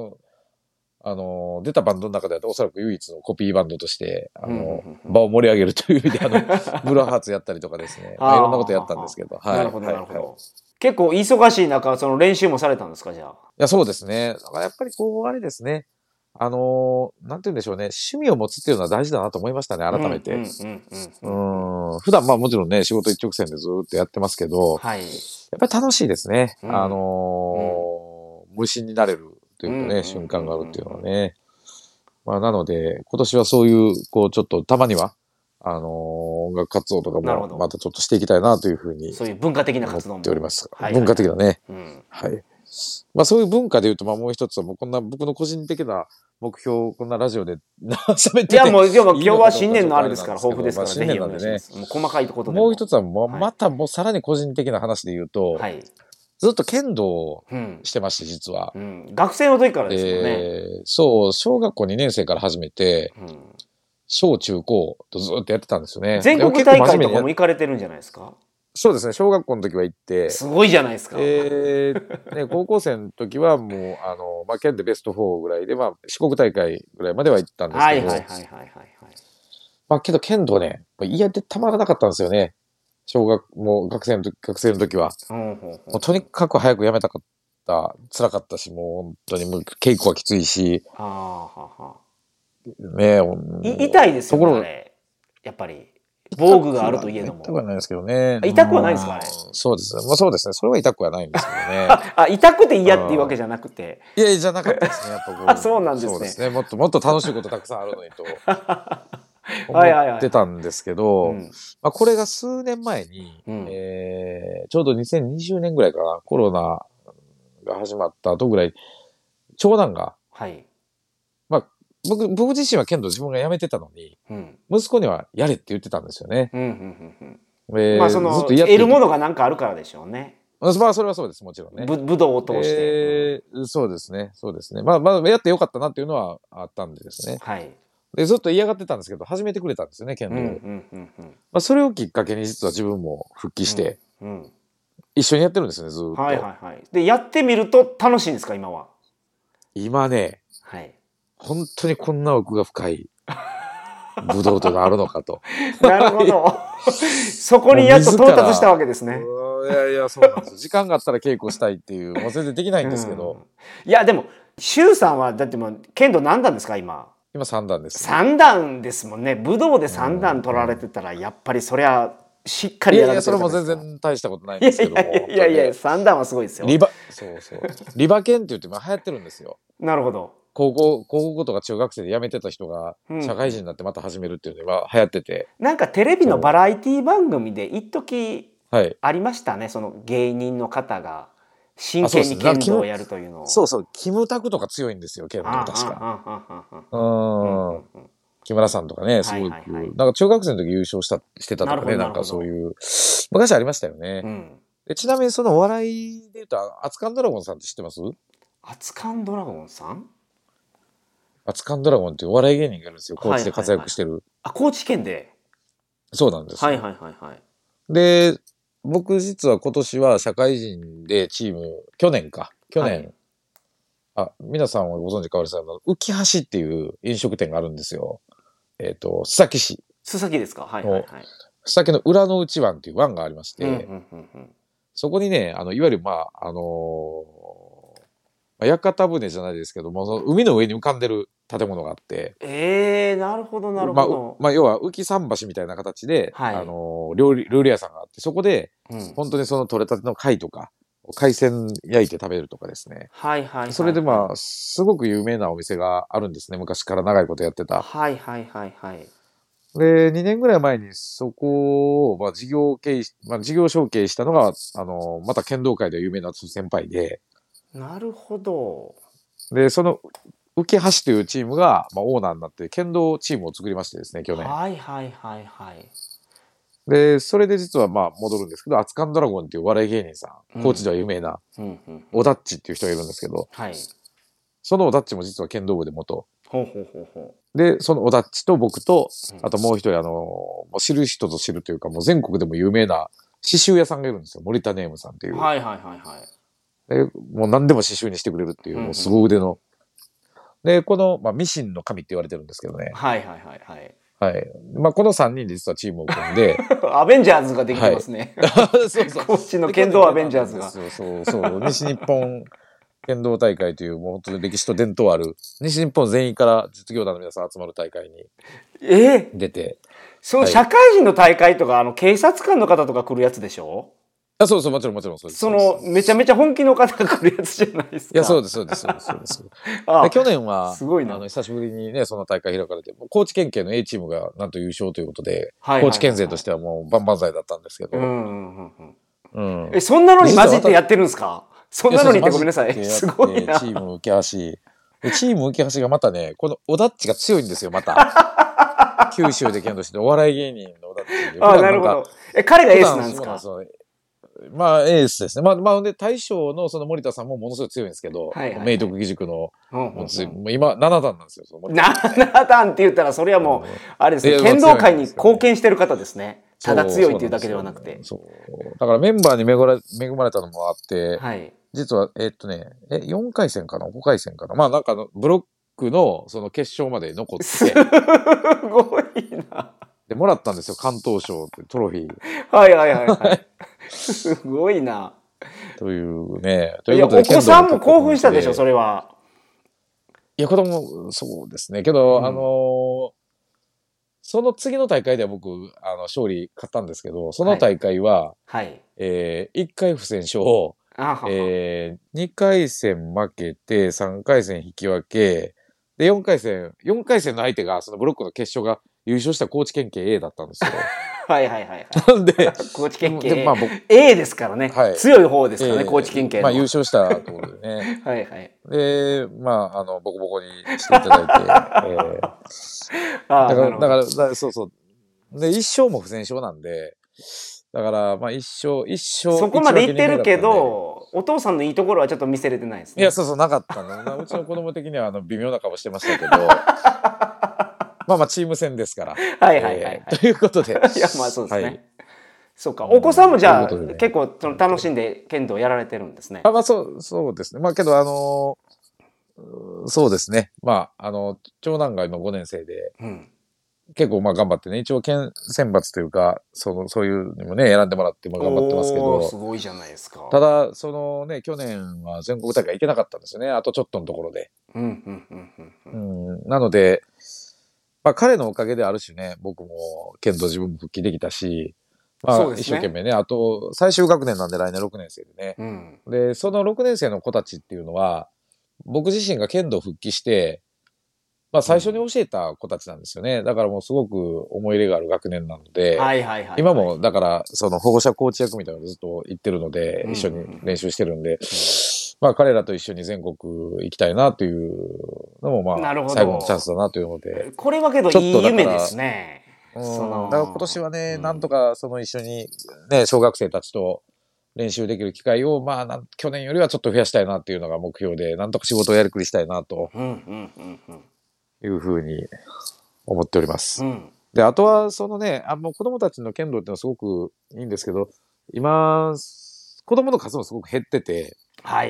出たバンドの中ではおそらく唯一のコピーバンドとして、場を盛り上げるという意味で、ブルーハーツやったりとかですね。いろんなことやったんですけど。 なるほど、なるほど。結構忙しい中、その練習もされたんですか、じゃあ。 いや、そうですね。やっぱりあれですね。なんて言うんでしょうね。趣味を持つっていうのは大事だなと思いましたね、改めて。普段もちろんね、仕事一直線でずっとやってますけど、やっぱり楽しいですね。無心になれるというかね、瞬間があるっていうのはね。なので、今年はそういう、ちょっとたまには、音楽活動とかもまたちょっとしていきたいなというふうに。 そういう文化的な活動も。 思っております。文化的だね。はい。そういう文化で言うと、もう一つは僕の個人的な目標、こんなラジオで喋ってて。 いや、もう今日は新年のあれですから、豊富ですから、 新年なんでね。 もう細かいところでもう一つはまたさらに個人的な話で言うと、ずっと剣道をしてまして、実は。 学生の時からですよね。 そう、小学校2年生から始めて、小中高とずっとやってたんですよね。 全国大会とかも行かれてるんじゃないですか？ そうですね。小学校の時は行って。 すごいじゃないですか。 高校生の時はもう、県でベスト4ぐらいで、四国大会ぐらいまでは行ったんですけど。けど剣道ね、嫌でたまらなかったんですよね。もう学生の時は。もうとにかく早く辞めたかった。辛かったし、もう本当にもう稽古はきついし。 痛いですよね。やっぱり。防具があるといえども。 痛くはないですけどね。 痛くはないですか、あれ。 そうですね。そうですね。それは痛くはないんですけどね。 痛くて嫌っていうわけじゃなくて。 いや、じゃなかったですね。やっぱそうなんですね。 そうですね。もっと楽しいことたくさんあるのにと思ってたんですけど、これが数年前に、ちょうど2020年ぐらいかな、コロナが始まった後ぐらい、長男が、僕自身は剣道自分が辞めてたのに、息子にはやれって言ってたんですよね。 ずっと得るものが何かあるからでしょうね。 それはそうです、もちろんね。 武道を通して。 そうですね、そうですね。やってよかったなっていうのはあったんでですね。で、ずっと嫌がってたんですけど、始めてくれたんですよね、剣道を。それをきっかけに実は自分も復帰して、一緒にやってるんですよね、ずっと。 で、やってみると楽しいんですか、今は。 今ね、本当にこんな奥が深い武道とかあるのかと。 なるほど。そこにやっと到達したわけですね。 いや、そうなんですよ。時間があったら稽古したいっていう、もう全然できないんですけど。 いや、でも、周さんは、だってもう、剣道何段ですか、今。 今3段です、 ね。3段ですもんね。武道で3段取られてたら、やっぱりそりゃ、しっかりやられてる。 いや、それも全然大したことないんですけども。 いや、3段はすごいですよ。 そう。リバ剣って言って流行ってるんですよ。 なるほど。 高校とか中学生で辞めてた人が、社会人になってまた始めるっていうのが流行ってて。 なんかテレビのバラエティ番組で一時ありましたね、その芸人の方が真剣に剣道をやるというのを。 そう、キムタクとか強いんですよ、剣道確か。木村さんとかね、すごい。なんか中学生の時優勝してたとかね、なんかそういう、昔ありましたよね。ちなみにそのお笑いで言うと、アツカンドラゴンさんって知ってます？ アツカンドラゴンさん？ アツカンドラゴンっていうお笑い芸人がいるんですよ。高知で活躍してる。 高知県で？ そうなんです。 はい。 で、 僕実は今年は社会人でチーム、去年、はい、皆さんはご存知かわりさんの、浮橋っていう飲食店があるんですよ。須崎市。 須崎ですか？はいはいはい。 須崎の裏の内湾っていう湾がありまして、そこにね、いわゆる、屋形船じゃないですけども、その海の上に浮かんでる建物があって。 なるほどなるほど。 要は浮き桟橋みたいな形で、はい、料理屋さんがあって、そこで、本当にその取れたての貝とか、海鮮焼いて食べるとかですね。 はいはいはい、はい。 それですごく有名なお店があるんですね。昔から長いことやってた。 はいはいはいはい。 で、2年ぐらい前にそこを、事業承継したのが、また剣道界で有名な先輩で。 なるほど。 で、その、浮橋というチームが、オーナーになって、剣道チームを作りましてですね、去年。 はいはいはいはい。 で、それで実は戻るんですけど、アツカンドラゴンっていう笑い芸人さん、高知では有名な、オダッチっていう人がいるんですけど、はい。そのオダッチも実は剣道部で元。で、そのオダッチと僕と、あともう一人知る人ぞ知るというか、もう全国でも有名な刺繍屋さんがいるんですよ。森田ネームさんっていう。 はいはいはいはい。 で、もう何でも刺繍にしてくれるっていう、もう凄腕の。で、この、ミシンの神って言われてるんですけどね。 はいはいはいはい。 はい。この3人で実はチームを組んで。 アベンジャーズができてますね。はい、そうそう。高知の剣道アベンジャーズが。 そう。西日本剣道大会という、もう本当に歴史と伝統ある、西日本全員から実業団の皆さん集まる大会に出て。 その社会人の大会とか、警察官の方とか来るやつでしょ？ そう、もちろんそうです。 その、めちゃめちゃ本気の方が来るやつじゃないですか。 いや、そうです。で去年は、すごいな。久しぶりにね、その大会開かれて、高知県警の A チームがなんと優勝ということで、高知県勢としてはもう万々歳だったんですけど。 そんなのに混じってやってるんですか？そんなのにってごめんなさい。すごいな。 チーム浮橋。チーム浮橋がまたね、このオダッチが強いんですよ、また。九州で剣道してお笑い芸人のオダッチ。 なるほど。彼がエースなんですか？ エースですね。で、大将のその森田さんもものすごい強いんですけど、明徳義塾の、今、7段なんですよ。 7段って言ったら、それはもう、あれですね、剣道界に貢献してる方ですね。ただ強いっていうだけではなくて。 だからメンバーに恵まれたのもあって、実は、4回戦かな ?5 回戦かなブロックのその決勝まで残って。すごいな。 で、もらったんですよ。関東賞ってトロフィー。 はい。すごいな。 というね。 いや、お子さんも興奮したでしょ、それは。 いや、子供、そうですね。けど、その次の大会では僕、勝ったんですけど、その大会は、1回不戦勝、2回戦負けて、3回戦引き分け、で、4回戦の相手が、そのブロックの決勝が優勝した高知県警 A だったんですよ。 はい。 なんで、 高知県警 A ですからね。強い方ですからね、高知県警の。 優勝したところでね。 はい。 で、ボコボコにしていただいて。だから、そう。で、1勝も不戦勝なんで、だから、1勝。 そこまでいってるけど、お父さんのいいところはちょっと見せれてないですね。 いや、なかったの。うちの子供的には微妙な顔してましたけど、チーム戦ですから。 はい。 ということで。いや、そうですね。そうか。お子さんもじゃあ、結構楽しんで剣道やられてるんですね。 そうですね。けど、そうですね。長男が今5年生で、結構頑張ってね、一応県選抜というか、そういうのもね、選んでもらって頑張ってますけど。 すごいじゃないですか。 ただ、去年は全国大会行けなかったんですよね。あとちょっとのところで。なので、彼のおかげである種ね、僕も剣道自分も復帰できたし、一生懸命ね、あと最終学年なんで来年6年生でね。で、その6年生の子たちっていうのは、僕自身が剣道復帰して、最初に教えた子たちなんですよね。だからもうすごく思い入れがある学年なので、今もだからその保護者コーチ役みたいなのをずっと言ってるので、一緒に練習してるんで、彼らと一緒に全国行きたいなというのも最後のチャンスだなというので。 これはけどいい夢ですね。 だから今年はね、なんとか一緒にね、小学生たちと練習できる機会を、去年よりはちょっと増やしたいなっていうのが目標で、なんとか仕事をやりくりしたいなと。いうふうに思っております。で、あとは、もう子供たちの剣道っていうのはすごくいいんですけど、 今、子供の数もすごく減ってて、 はい。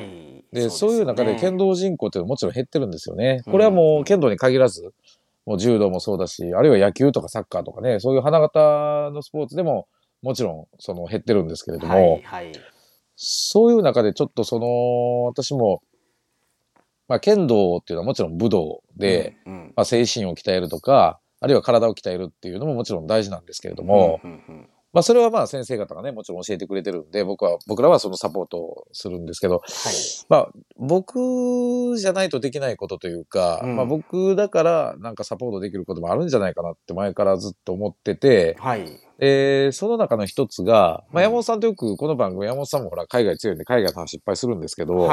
で、そういう中で剣道人口っていうのはもちろん減ってるんですよね。これはもう剣道に限らず、もう柔道もそうだし、あるいは野球とかサッカーとかね、そういう花形のスポーツでももちろんその減ってるんですけれども、 はい、 そういう中でちょっと私も、まあ剣道っていうのはもちろん武道で、まあ精神を鍛えるとか、あるいは体を鍛えるっていうのももちろん大事なんですけれども、まあそれはまあ先生方がね、もちろん教えてくれてるんで、僕らはそのサポートをするんですけど、まあ僕じゃないとできないことというか、まあ僕だからなんかサポートできることもあるんじゃないかなって前からずっと思ってて、その中の一つが、まあ山本さんとよくこの番組、山本さんもほら海外強いんで海外の話いっぱいするんですけど、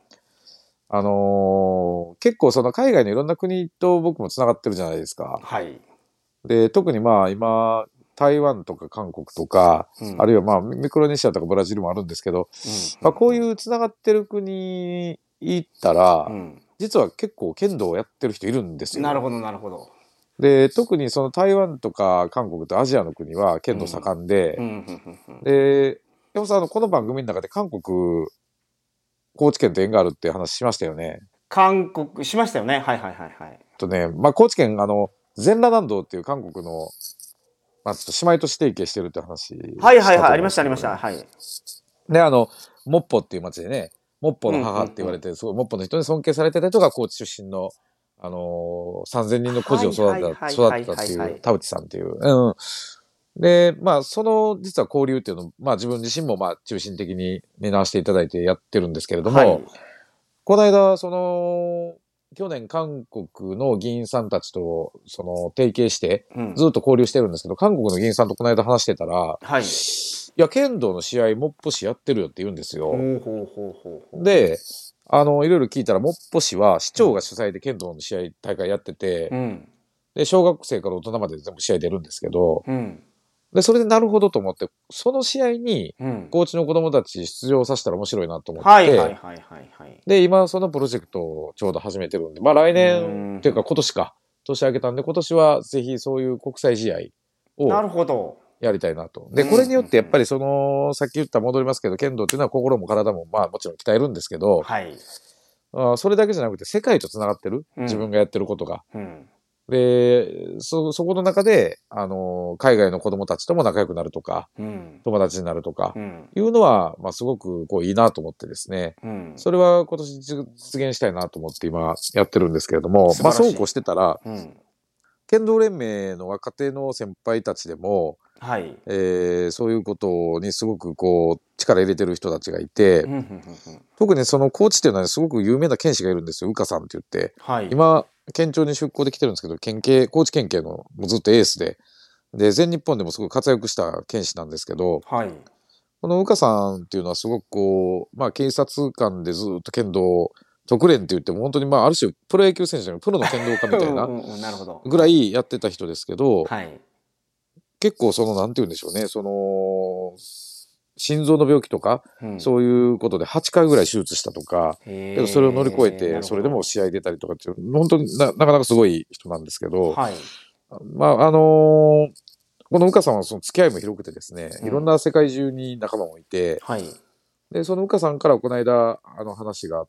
結構その海外のいろんな国と僕もつながってるじゃないですか。で、特にまあ今、台湾とか韓国とか、あるいはまあミクロネシアとかブラジルもあるんですけど、まあこういうつながってる国行ったら、実は結構剣道をやってる人いるんですよ。 なるほど、なるほど。 で、特にその台湾とか韓国とアジアの国は剣道盛んで、で、山本さんこの番組の中で韓国、高知県と縁があるって話しましたよね。 韓国、しましたよね。はい。 とね、まあ高知県全羅南道っていう韓国の、まあちょっと姉妹都市提携してるって話。 はい、ありました。はい。 で、モッポっていう町でね、モッポの母って言われて、すごいモッポの人に尊敬されてた人が高知出身の、3000人の孤児を育てたっていう、田内さんっていう。で、まあ、実は交流っていうのを、まあ自分自身もまあ中心的に見直していただいてやってるんですけれども、この間、去年韓国の議員さんたちと、提携して、ずっと交流してるんですけど、韓国の議員さんとこの間話してたら、いや、剣道の試合、モッポ市やってるよって言うんですよ。で、いろいろ聞いたら、モッポ市は市長が主催で剣道の試合、大会やってて、で、小学生から大人まで全部試合出るんですけど、で、それでなるほどと思って、その試合に、高知の子供たち出場させたら面白いなと思って、で、今そのプロジェクトをちょうど始めてるんで、まあ来年、っていうか今年か、年明けたんで、今年はぜひそういう国際試合を、なるほど。やりたいなと。で、これによってやっぱりさっき言った戻りますけど、剣道っていうのは心も体も、まあもちろん鍛えるんですけど、それだけじゃなくて世界と繋がってる、自分がやってることが。で、そこの中で、海外の子供たちとも仲良くなるとか、友達になるとか、いうのは、まあ、すごく、いいなと思ってですね。それは今年実現したいなと思って今やってるんですけれども、まあ、そうこうしてたら、剣道連盟の若手の先輩たちでも、そういうことにすごく力入れてる人たちがいて、特にそのコーチっていうのはすごく有名な剣士がいるんですよ、ウカさんって言って。今、県庁に出向できてるんですけど、高知県警のもうずっとエースで、全日本でもすごい活躍した剣士なんですけど、このウカさんっていうのはすごくまあ警察官でずっと剣道、特練って言っても本当にまあある種プロ野球選手じゃなくプロの剣道家みたいなぐらいやってた人ですけど、結構なんて言うんでしょうね、心臓の病気とか、そういうことで8回ぐらい手術したとか、けどそれを乗り越えて、それでも試合出たりとかっていう、本当になかなかすごい人なんですけど、まあ、このウカさんはその付き合いも広くてですね、いろんな世界中に仲間もいて、で、そのウカさんからこの間、話があって、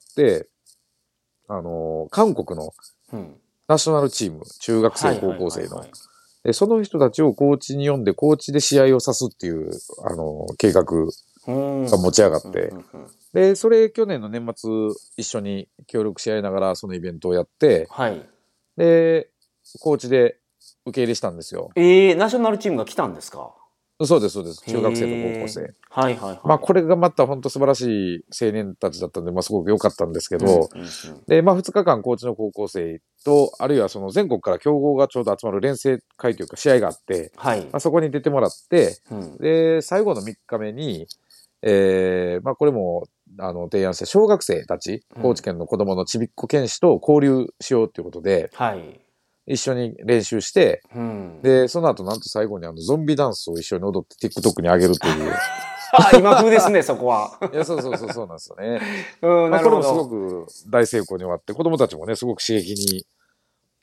韓国のナショナルチーム、中学生、高校生の、で、その人たちを高知に呼んで、高知で試合をさすっていう、計画が持ち上がって、で、それ去年の年末一緒に協力し合いながらそのイベントをやって、で、高知で受け入れしたんですよ。 ナショナルチームが来たんですか？ そうです。中学生と高校生。まあ、これがまた本当素晴らしい青年たちだったんで、まあ、すごく良かったんですけど、で、まあ、2日間、高知の高校生と、あるいはその全国から強豪がちょうど集まる連成会というか試合があって、まあ、そこに出てもらって、で、最後の3日目に、まあ、これも、提案して、小学生たち、高知県の子供のちびっこ剣士と交流しようということで、一緒に練習して、で、その後なんと最後にゾンビダンスを一緒に踊って TikTok に上げるという。 今風ですね、そこは。 いや、そうなんですよね。まあ、これもすごく大成功に終わって、子供たちもね、すごく刺激に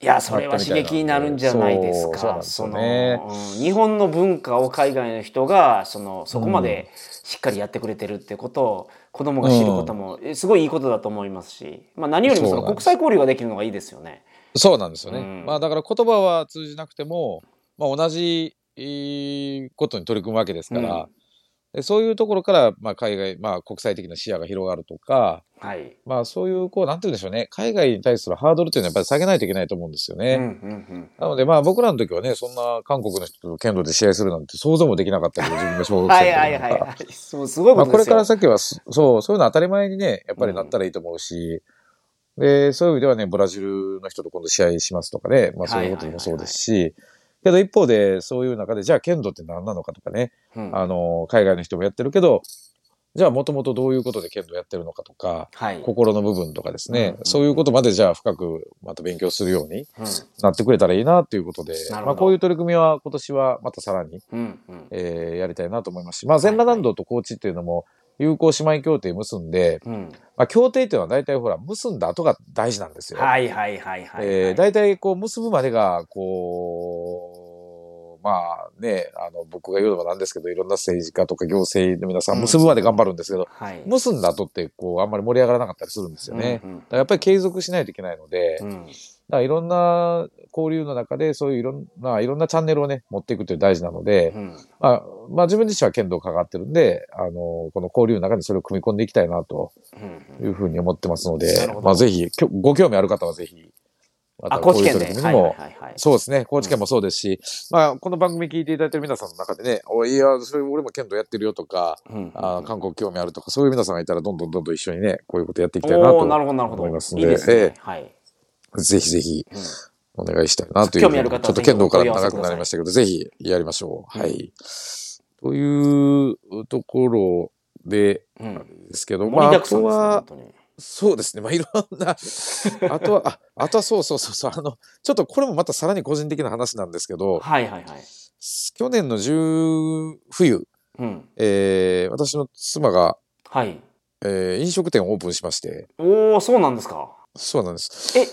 いや、それは刺激になるんじゃないですか。 そうなんですよね。 日本の文化を海外の人がそこまでしっかりやってくれてるってことを子供が知ることもすごいいいことだと思いますし、まあ何よりもその国際交流ができるのがいいですよね。 そうなんですよね。まあだから言葉は通じなくても、まあ同じことに取り組むわけですから、でそういうところから、まあ海外、まあ国際的な視野が広がるとか、 はい、 まあそういう、こう、なんて言うんでしょうね。海外に対するハードルっていうのはやっぱり下げないといけないと思うんですよね。なのでまあ僕らの時はね、そんな韓国の人と剣道で試合するなんて想像もできなかったけど、自分が小学生の時なんか。 すごいことですよ。 まあこれから先は、そういうの当たり前にね、やっぱりなったらいいと思うし、で、そういう意味ではね、ブラジルの人と今度試合しますとかね、まあそういうことでもそうですし、けど一方でそういう中で、じゃあ剣道って何なのかとかね、海外の人もやってるけど、じゃあもともとどういうことで剣道やってるのかとか、心の部分とかですね、そういうことまでじゃあ深くまた勉強するようになってくれたらいいなっていうことで、まあこういう取り組みは今年はまたさらに、やりたいなと思いますし、まあ全裸弾道と高知っていうのも友好姉妹協定結んで、まあ協定っていうのは大体ほら結んだ後が大事なんですよ。大体こう結ぶまでがこう、まあね、僕が言うのもなんですけど、いろんな政治家とか行政の皆さん結ぶまで頑張るんですけど、結んだ後ってこう、あんまり盛り上がらなかったりするんですよね。だからやっぱり継続しないといけないので、だからいろんな交流の中で、そういういろんなチャンネルをね、持っていくという大事なので、まあ自分自身は剣道関わってるんで、この交流の中にそれを組み込んでいきたいなというふうに思ってますので、まあぜひ、ご興味ある方はぜひ、 高知県で。 そうですね。高知県もそうですし、まあ、この番組聞いていただいてる皆さんの中でね、いや、それ俺も剣道やってるよとか、韓国興味あるとか、そういう皆さんがいたら、どんどん一緒にね、こういうことやっていきたいなと思いますので、ぜひぜひ、お願いしたいなという。 興味ある方はちょっと剣道から長くなりましたけど、ぜひやりましょう。はい。というところで、ですけど、まあ、あとは、そうですね。まあ、いろんな、あとはそう、ちょっとこれもまたさらに個人的な話なんですけど、去年の冬、私の妻が、飲食店をオープンしまして。 おー、そうなんですか。 そうなんです。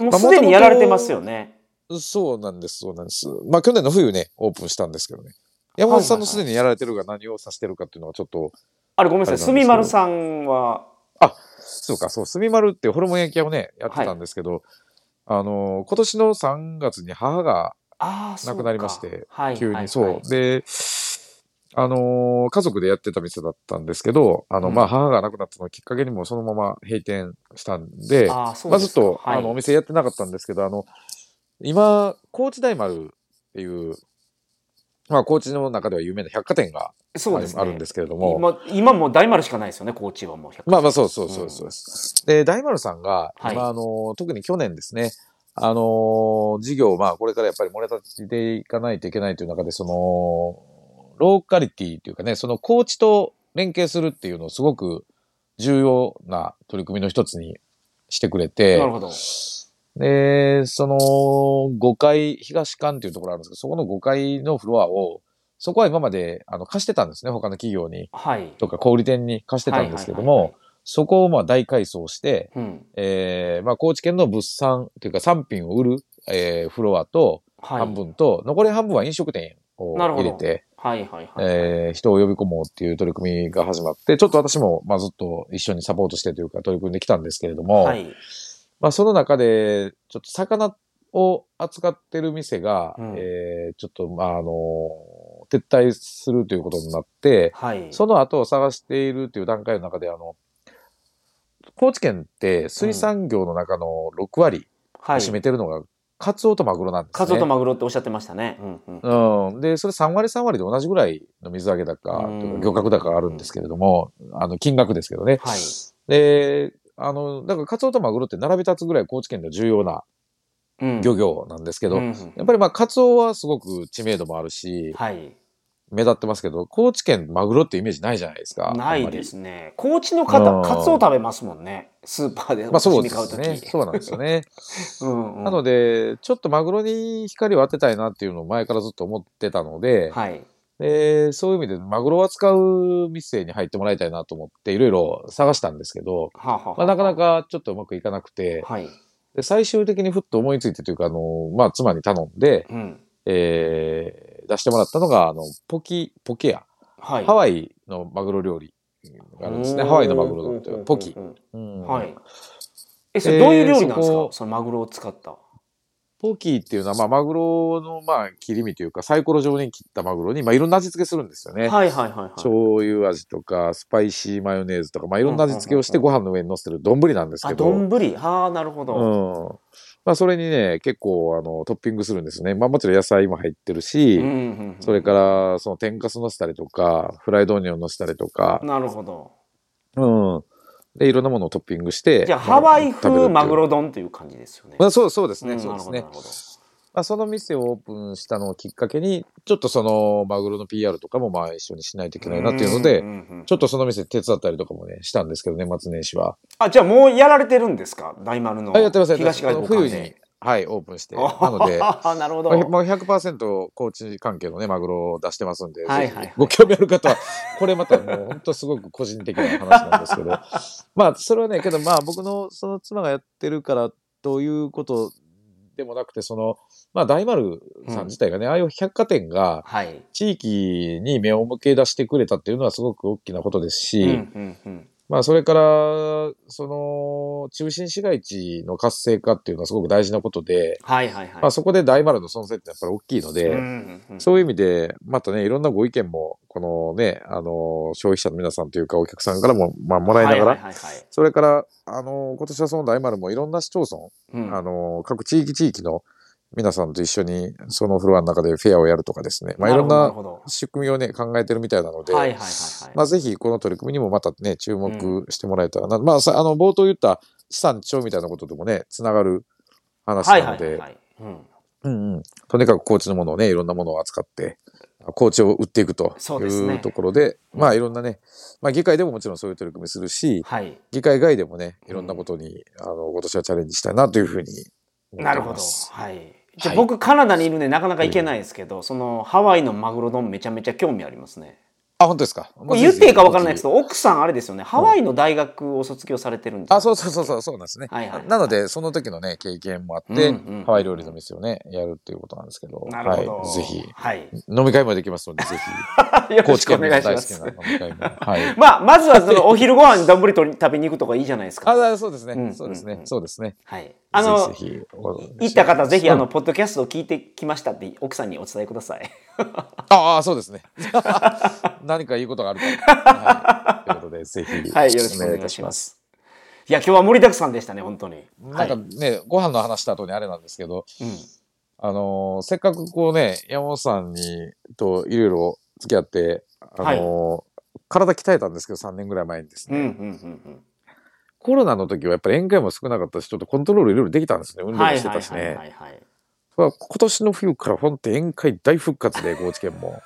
もうすでにやられてますよね。 そうなんです。まあ、去年の冬ね、オープンしたんですけどね。山本さんのすでにやられてるが何を指してるかっていうのはちょっと。 あれ、ごめんなさい。すみまるさんは。 そう、すみまるっていうホルモン焼き屋をね、やってたんですけど、今年の3月に母が亡くなりまして、急にそう。で、家族でやってた店だったんですけど、まあ、母が亡くなったのをきっかけにもそのまま閉店したんで、まあ、ずっと、お店やってなかったんですけど、今、高知大丸っていう、まあ、高知の中では有名な百貨店があるんですけれども。 今もう大丸しかないですよね、高知はもう。 まあ、そうです。で、大丸さんが、今、特に去年ですね、事業、まあ、これからやっぱり盛り立てていかないといけないという中で、ローカリティというかね、高知と連携するっていうのをすごく重要な取り組みの一つにしてくれて、 なるほど。 で、5階、東館っていうところあるんですけど、そこの5階のフロアを、そこは今まで、貸してたんですね、他の企業に。とか、小売店に貸してたんですけども、そこをまあ大改装して、まあ高知県の物産というか産品を売る、フロアと半分と、残り半分は飲食店を入れて、人を呼び込もうっていう取り組みが始まって、ちょっと私もまあずっと一緒にサポートしてというか取り組んできたんですけれども、まあその中で、ちょっと魚を扱ってる店が、ちょっとまあ撤退するということになって、その後を探しているという段階の中で高知県って水産業の中の6割を占めてるのがカツオとマグロなんですね。 カツオとマグロっておっしゃってましたね。 で、それ3割3割で同じぐらいの水揚げ高というか漁獲高があるんですけれども、金額ですけどね。で、だからカツオとマグロって並び立つぐらい高知県では重要な漁業なんですけど、やっぱりまあカツオはすごく知名度もあるし、目立ってますけど、高知県マグロってイメージないじゃないですか。 ないですね。高知の方、カツオ食べますもんね。スーパーでお刺身買うとき。 まあそうなんですよね。なので、ちょっとマグロに光を当てたいなっていうのを前からずっと思ってたので、そういう意味でマグロを扱う店に入ってもらいたいなと思っていろいろ探したんですけど、まあ、なかなかちょっとうまくいかなくて、 で、最終的にふっと思いついてというか、まあ、妻に頼んで、出してもらったのが、ポケや、はい、ハワイのマグロ料理があるんですね。ハワイのマグロ丼というポキ。 はい。それどういう料理なんですか、そのマグロを使った。 ポキっていうのは、まあ、マグロの、まあ、切り身というか、サイコロ状に切ったマグロに、まあ、いろんな味付けするんですよね。 はいはいはい、はい。 醤油味とか、スパイシーマヨネーズとか、まあ、いろんな味付けをしてご飯の上に乗せてる丼なんですけど。 丼はあ、なるほど。 まあ、それにね、結構、トッピングするんですね。まあ、もちろん野菜も入ってるし、それから、その天かす乗せたりとか、フライドオニオン乗せたりとか。 なるほど。 で、いろんなものをトッピングして。 じゃあ、ハワイ風マグロ丼っていう感じですよね。 まあ、そうですね。そうですね。まあ、その店をオープンしたのをきっかけに、ちょっとそのマグロの PR とかもまあ一緒にしないといけないなっていうので、ちょっとその店手伝ったりとかもね、したんですけどね、年末年始は。 じゃあもうやられてるんですか、大丸の。 やってます、 東海岸冬に、はい、オープンして。なので、 なるほど。 もう 100% 高知関係のね、マグロを出してますんで、ご興味ある方は、これまたもう本当すごく個人的な話なんですけど、まあ、それはね、けどまあ僕のその妻がやってるからということでもなくて、まあ、大丸さん自体がね、ああいう百貨店が、地域に目を向け出してくれたっていうのはすごく大きなことですし、まあ、それから、中心市街地の活性化っていうのはすごく大事なことで、まあ、そこで大丸の存在ってやっぱり大きいので、そういう意味で、またね、いろんなご意見も、このね、消費者の皆さんというかお客さんからも、まあ、もらいながら、それから、今年はその大丸もいろんな市町村、各地域の皆さんと一緒にそのフロアの中でフェアをやるとかですね、まあ、いろんな仕組みをね、考えてるみたいなので、まあ、ぜひこの取り組みにもまたね、注目してもらえたらな。まあ、冒頭言った地産地消みたいなことともね、つながる話なので、とにかく高知のものをね、いろんなものを扱って、高知を売っていくというところで、まあいろんなね、まあ議会でももちろんそういう取り組みするし、議会外でもね、いろんなことに、今年はチャレンジしたいなというふうに思っています。 なるほど。はい。じゃあ僕カナダにいるんでなかなか行けないですけど、そのハワイのマグロ丼めちゃめちゃ興味ありますね。 あ、本当ですか。 これ言っていいか分からないですけど、奥さんあれですよね、ハワイの大学を卒業されてるんですか。そうなんですね。なので、その時のね、経験もあって、ハワイ料理の店をね、やるっていうことなんですけど、はい。ぜひ、飲み会もできますので、ぜひ。 よろしくお願いします。 飲み会も。はい。 まあ、まずはそのお昼ご飯に丼食べに行くとかいいじゃないですか。 そうですね。そうですね。 はい。 ぜひ、 行った方、ぜひ、ポッドキャストを聞いてきましたって、奥さんにお伝えください。 そうですね。何かいいことがあるか。ということで、ぜひ、 はい、よろしくお願いします。いや、今日は盛りだくさんでしたね、本当に。 なんかね、ご飯の話した後にあれなんですけど、せっかくこうね、山本さんといろいろ付き合って、体鍛えたんですけど、3年ぐらい前にですね。コロナの時はやっぱり宴会も少なかったし、ちょっとコントロールいろいろできたんですね。運動もしてたしね。今年の冬から本当宴会大復活で、高知県も。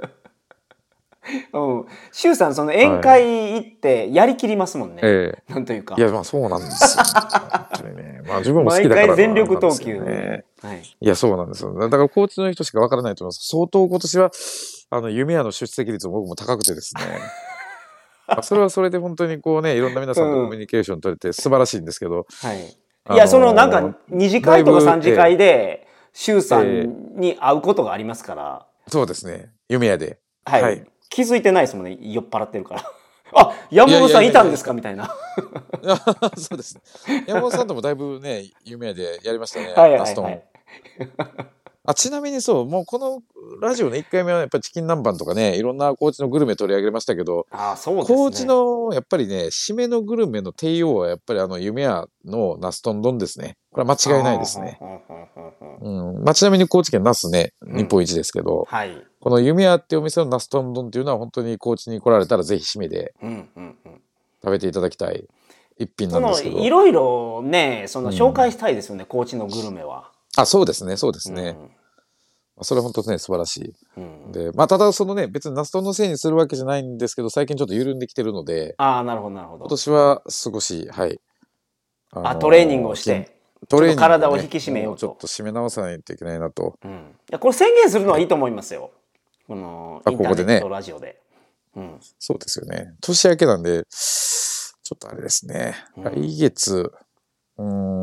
周さん、その宴会行ってやりきりますもんね。なんというか。 いや、まあそうなんですよ。本当にね。まあ自分も好きだから。 毎回全力投球。 いや、そうなんですよ。だから高知の人しかわからないと思います。相当今年は、夢屋の出席率も僕も高くてですね。それはそれで本当にこうね、いろんな皆さんとコミュニケーション取れて素晴らしいんですけど。 いや、なんか2次会とか3次会で、周さんに会うことがありますから。 そうですね。夢屋で。 はい。気づいてないですもんね。酔っ払ってるから。あ、山本さんいたんですかみたいな。 そうですね。山本さんともだいぶね、夢屋でやりましたね。ラストン。ちなみにそう、もうこのラジオの1回目はやっぱりチキン南蛮とかね、いろんな高知のグルメ取り上げましたけど、高知のやっぱりね、締めのグルメの帝王はやっぱり夢屋のナストン丼ですね。これは間違いないですね。ちなみに高知県ナスね、日本一ですけど、この夢屋っていうお店のナストン丼っていうのは本当に高知に来られたらぜひ締めで食べていただきたい一品なんですけど。 いろいろね、紹介したいですよね、高知のグルメは。 そうですね。それは本当ね、素晴らしい。で、ただ別にナストンのせいにするわけじゃないんですけど、最近ちょっと緩んできてるので、 なるほど、なるほど。 今年は少し、はい。 トレーニングをして、体を引き締めようと。 ちょっと締め直さないといけないなと。 これ宣言するのはいいと思いますよ。この、インターネットラジオで。 そうですよね。年明けなんで、ちょっとあれですね。来月、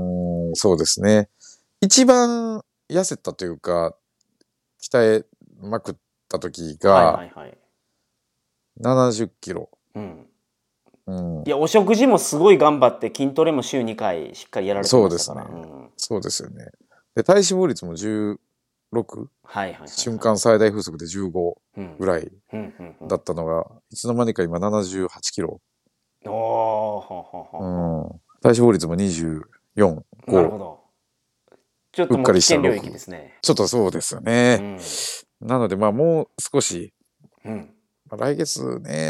そうですね。一番痩せたというか、鍛えまくった時が、70キロ。 いや、お食事もすごい頑張って、筋トレも週2回しっかりやられてましたから。 そうですね。で、体脂肪率も16。瞬間最大風速で15ぐらいだったのが、いつの間にか今78キロ。体脂肪率も24、5。 なるほど。ちょっともう危険領域ですね。 ちょっとそうですよね。なので、まあもう少し、来月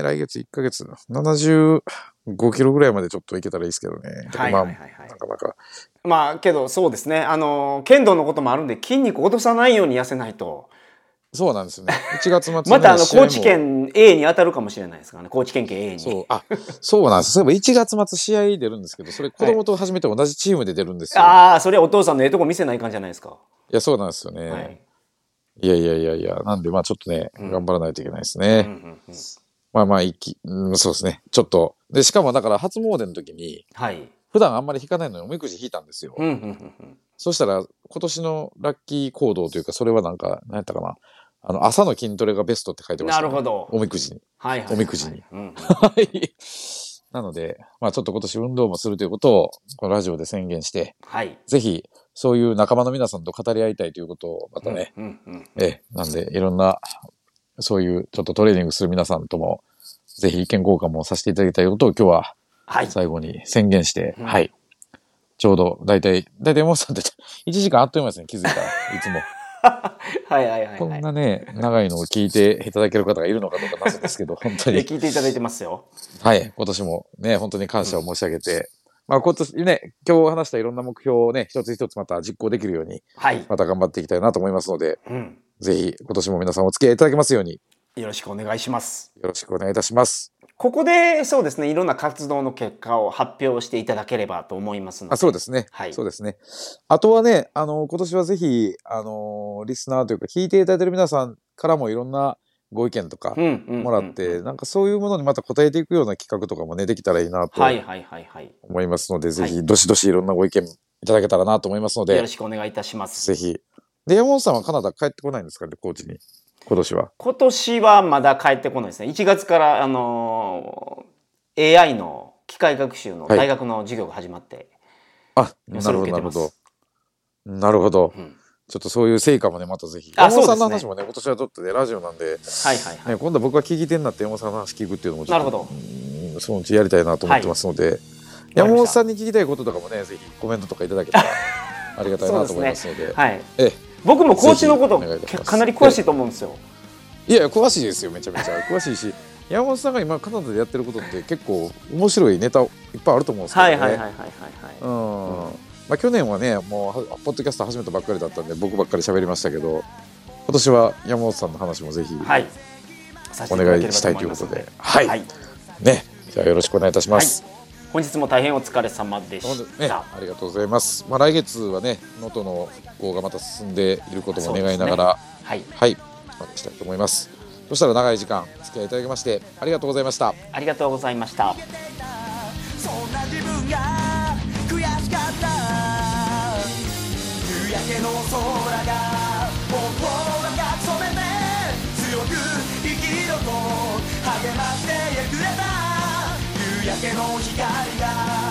1ヶ月、75キロぐらいまでちょっといけたらいいですけどね。なかなか。 まあけどそうですね。剣道のこともあるんで、筋肉落とさないように痩せないと。 そうなんですよね。1月末にまた高知県 A に当たるかもしれないですからね。高知県警 A に。 そうなんです。そういえば1月末試合出るんですけど、それ子供と初めて同じチームで出るんですよ。 それはお父さんのええとこ見せないかんじゃないですか。 いや、そうなんですよね。いや。なんで、まあちょっとね、頑張らないといけないですね。まあそうですね。ちょっと。で、しかもだから初詣の時に、普段あんまり引かないのにおみくじ引いたんですよ。そしたら、今年のラッキー行動というか、それは何やったかな。朝の筋トレがベストって書いてました、ね。 なるほど。 おみくじに。おみくじに。なので、まあちょっと今年運動もするということを、このラジオで宣言して、ぜひ、そういう仲間の皆さんと語り合いたいということを、またね、なんで、いろんな、そういうちょっとトレーニングする皆さんとも、ぜひ意見交換もさせていただきたいことを今日は、最後に宣言して、ちょうど、だいたいもうさんって1時間あっという間ですね、気づいたら、いつも。こんなね、長いのを聞いていただける方がいるのかどうか謎ですけど、本当に。 聞いていただいてますよ。 今年もね、本当に感謝を申し上げて、まあ今年ね、今日話したいろんな目標をね、一つ一つまた実行できるように、また頑張っていきたいなと思いますので、ぜひ今年も皆さんお付き合いいただけますように。 よろしくお願いします。 よろしくお願いいたします。 ここでそうですね、いろんな活動の結果を発表していただければと思いますので。 そうですね。そうですね。あとはね、今年はぜひ、リスナーというか聞いていただいている皆さんからもいろんなご意見とかもらって、なんかそういうものにまた答えていくような企画とかもね、できたらいいなと思いますので、ぜひどしどしいろんなご意見いただけたらなと思いますので。 よろしくお願いいたします。 ぜひ。で、山本さんはカナダ帰ってこないんですかね、高知に。今年は。 今年はまだ帰ってこないですね。1月からAI の機械学習の大学の授業が始まって、 なるほど。ちょっとそういう成果もね、またぜひ。山本さんの話もね、今年はちょっとね、ラジオなんで、今度は僕が聞き手になって山本さんの話聞くっていうのもちょっと、そのうちやりたいなと思ってますので、山本さんに聞きたいこととかもね、ぜひコメントとかいただけたらありがたいなと思いますので。 僕もコーチのことかなり詳しいと思うんですよ。 いや、詳しいですよ、めちゃめちゃ。詳しいし、山本さんが今カナダでやってることって結構面白いネタいっぱいあると思うんですけどね。まあ去年はね、もうポッドキャスト始めたばっかりだったんで僕ばっかり喋りましたけど、今年は山本さんの話もぜひお願いしたいということで、ね、じゃあよろしくお願いいたします。 本日も大変お疲れ様でした。 ありがとうございます。まあ来月はね、能登の復興がまた進んでいることも願いながら、したいと思います。そしたら長い時間お付き合いいただきましてありがとうございました。 ありがとうございました。 そんな自分が悔しかった。夕焼けの空が僕を赤く染めて強く生きろと励ましてくれた。夕焼けの光が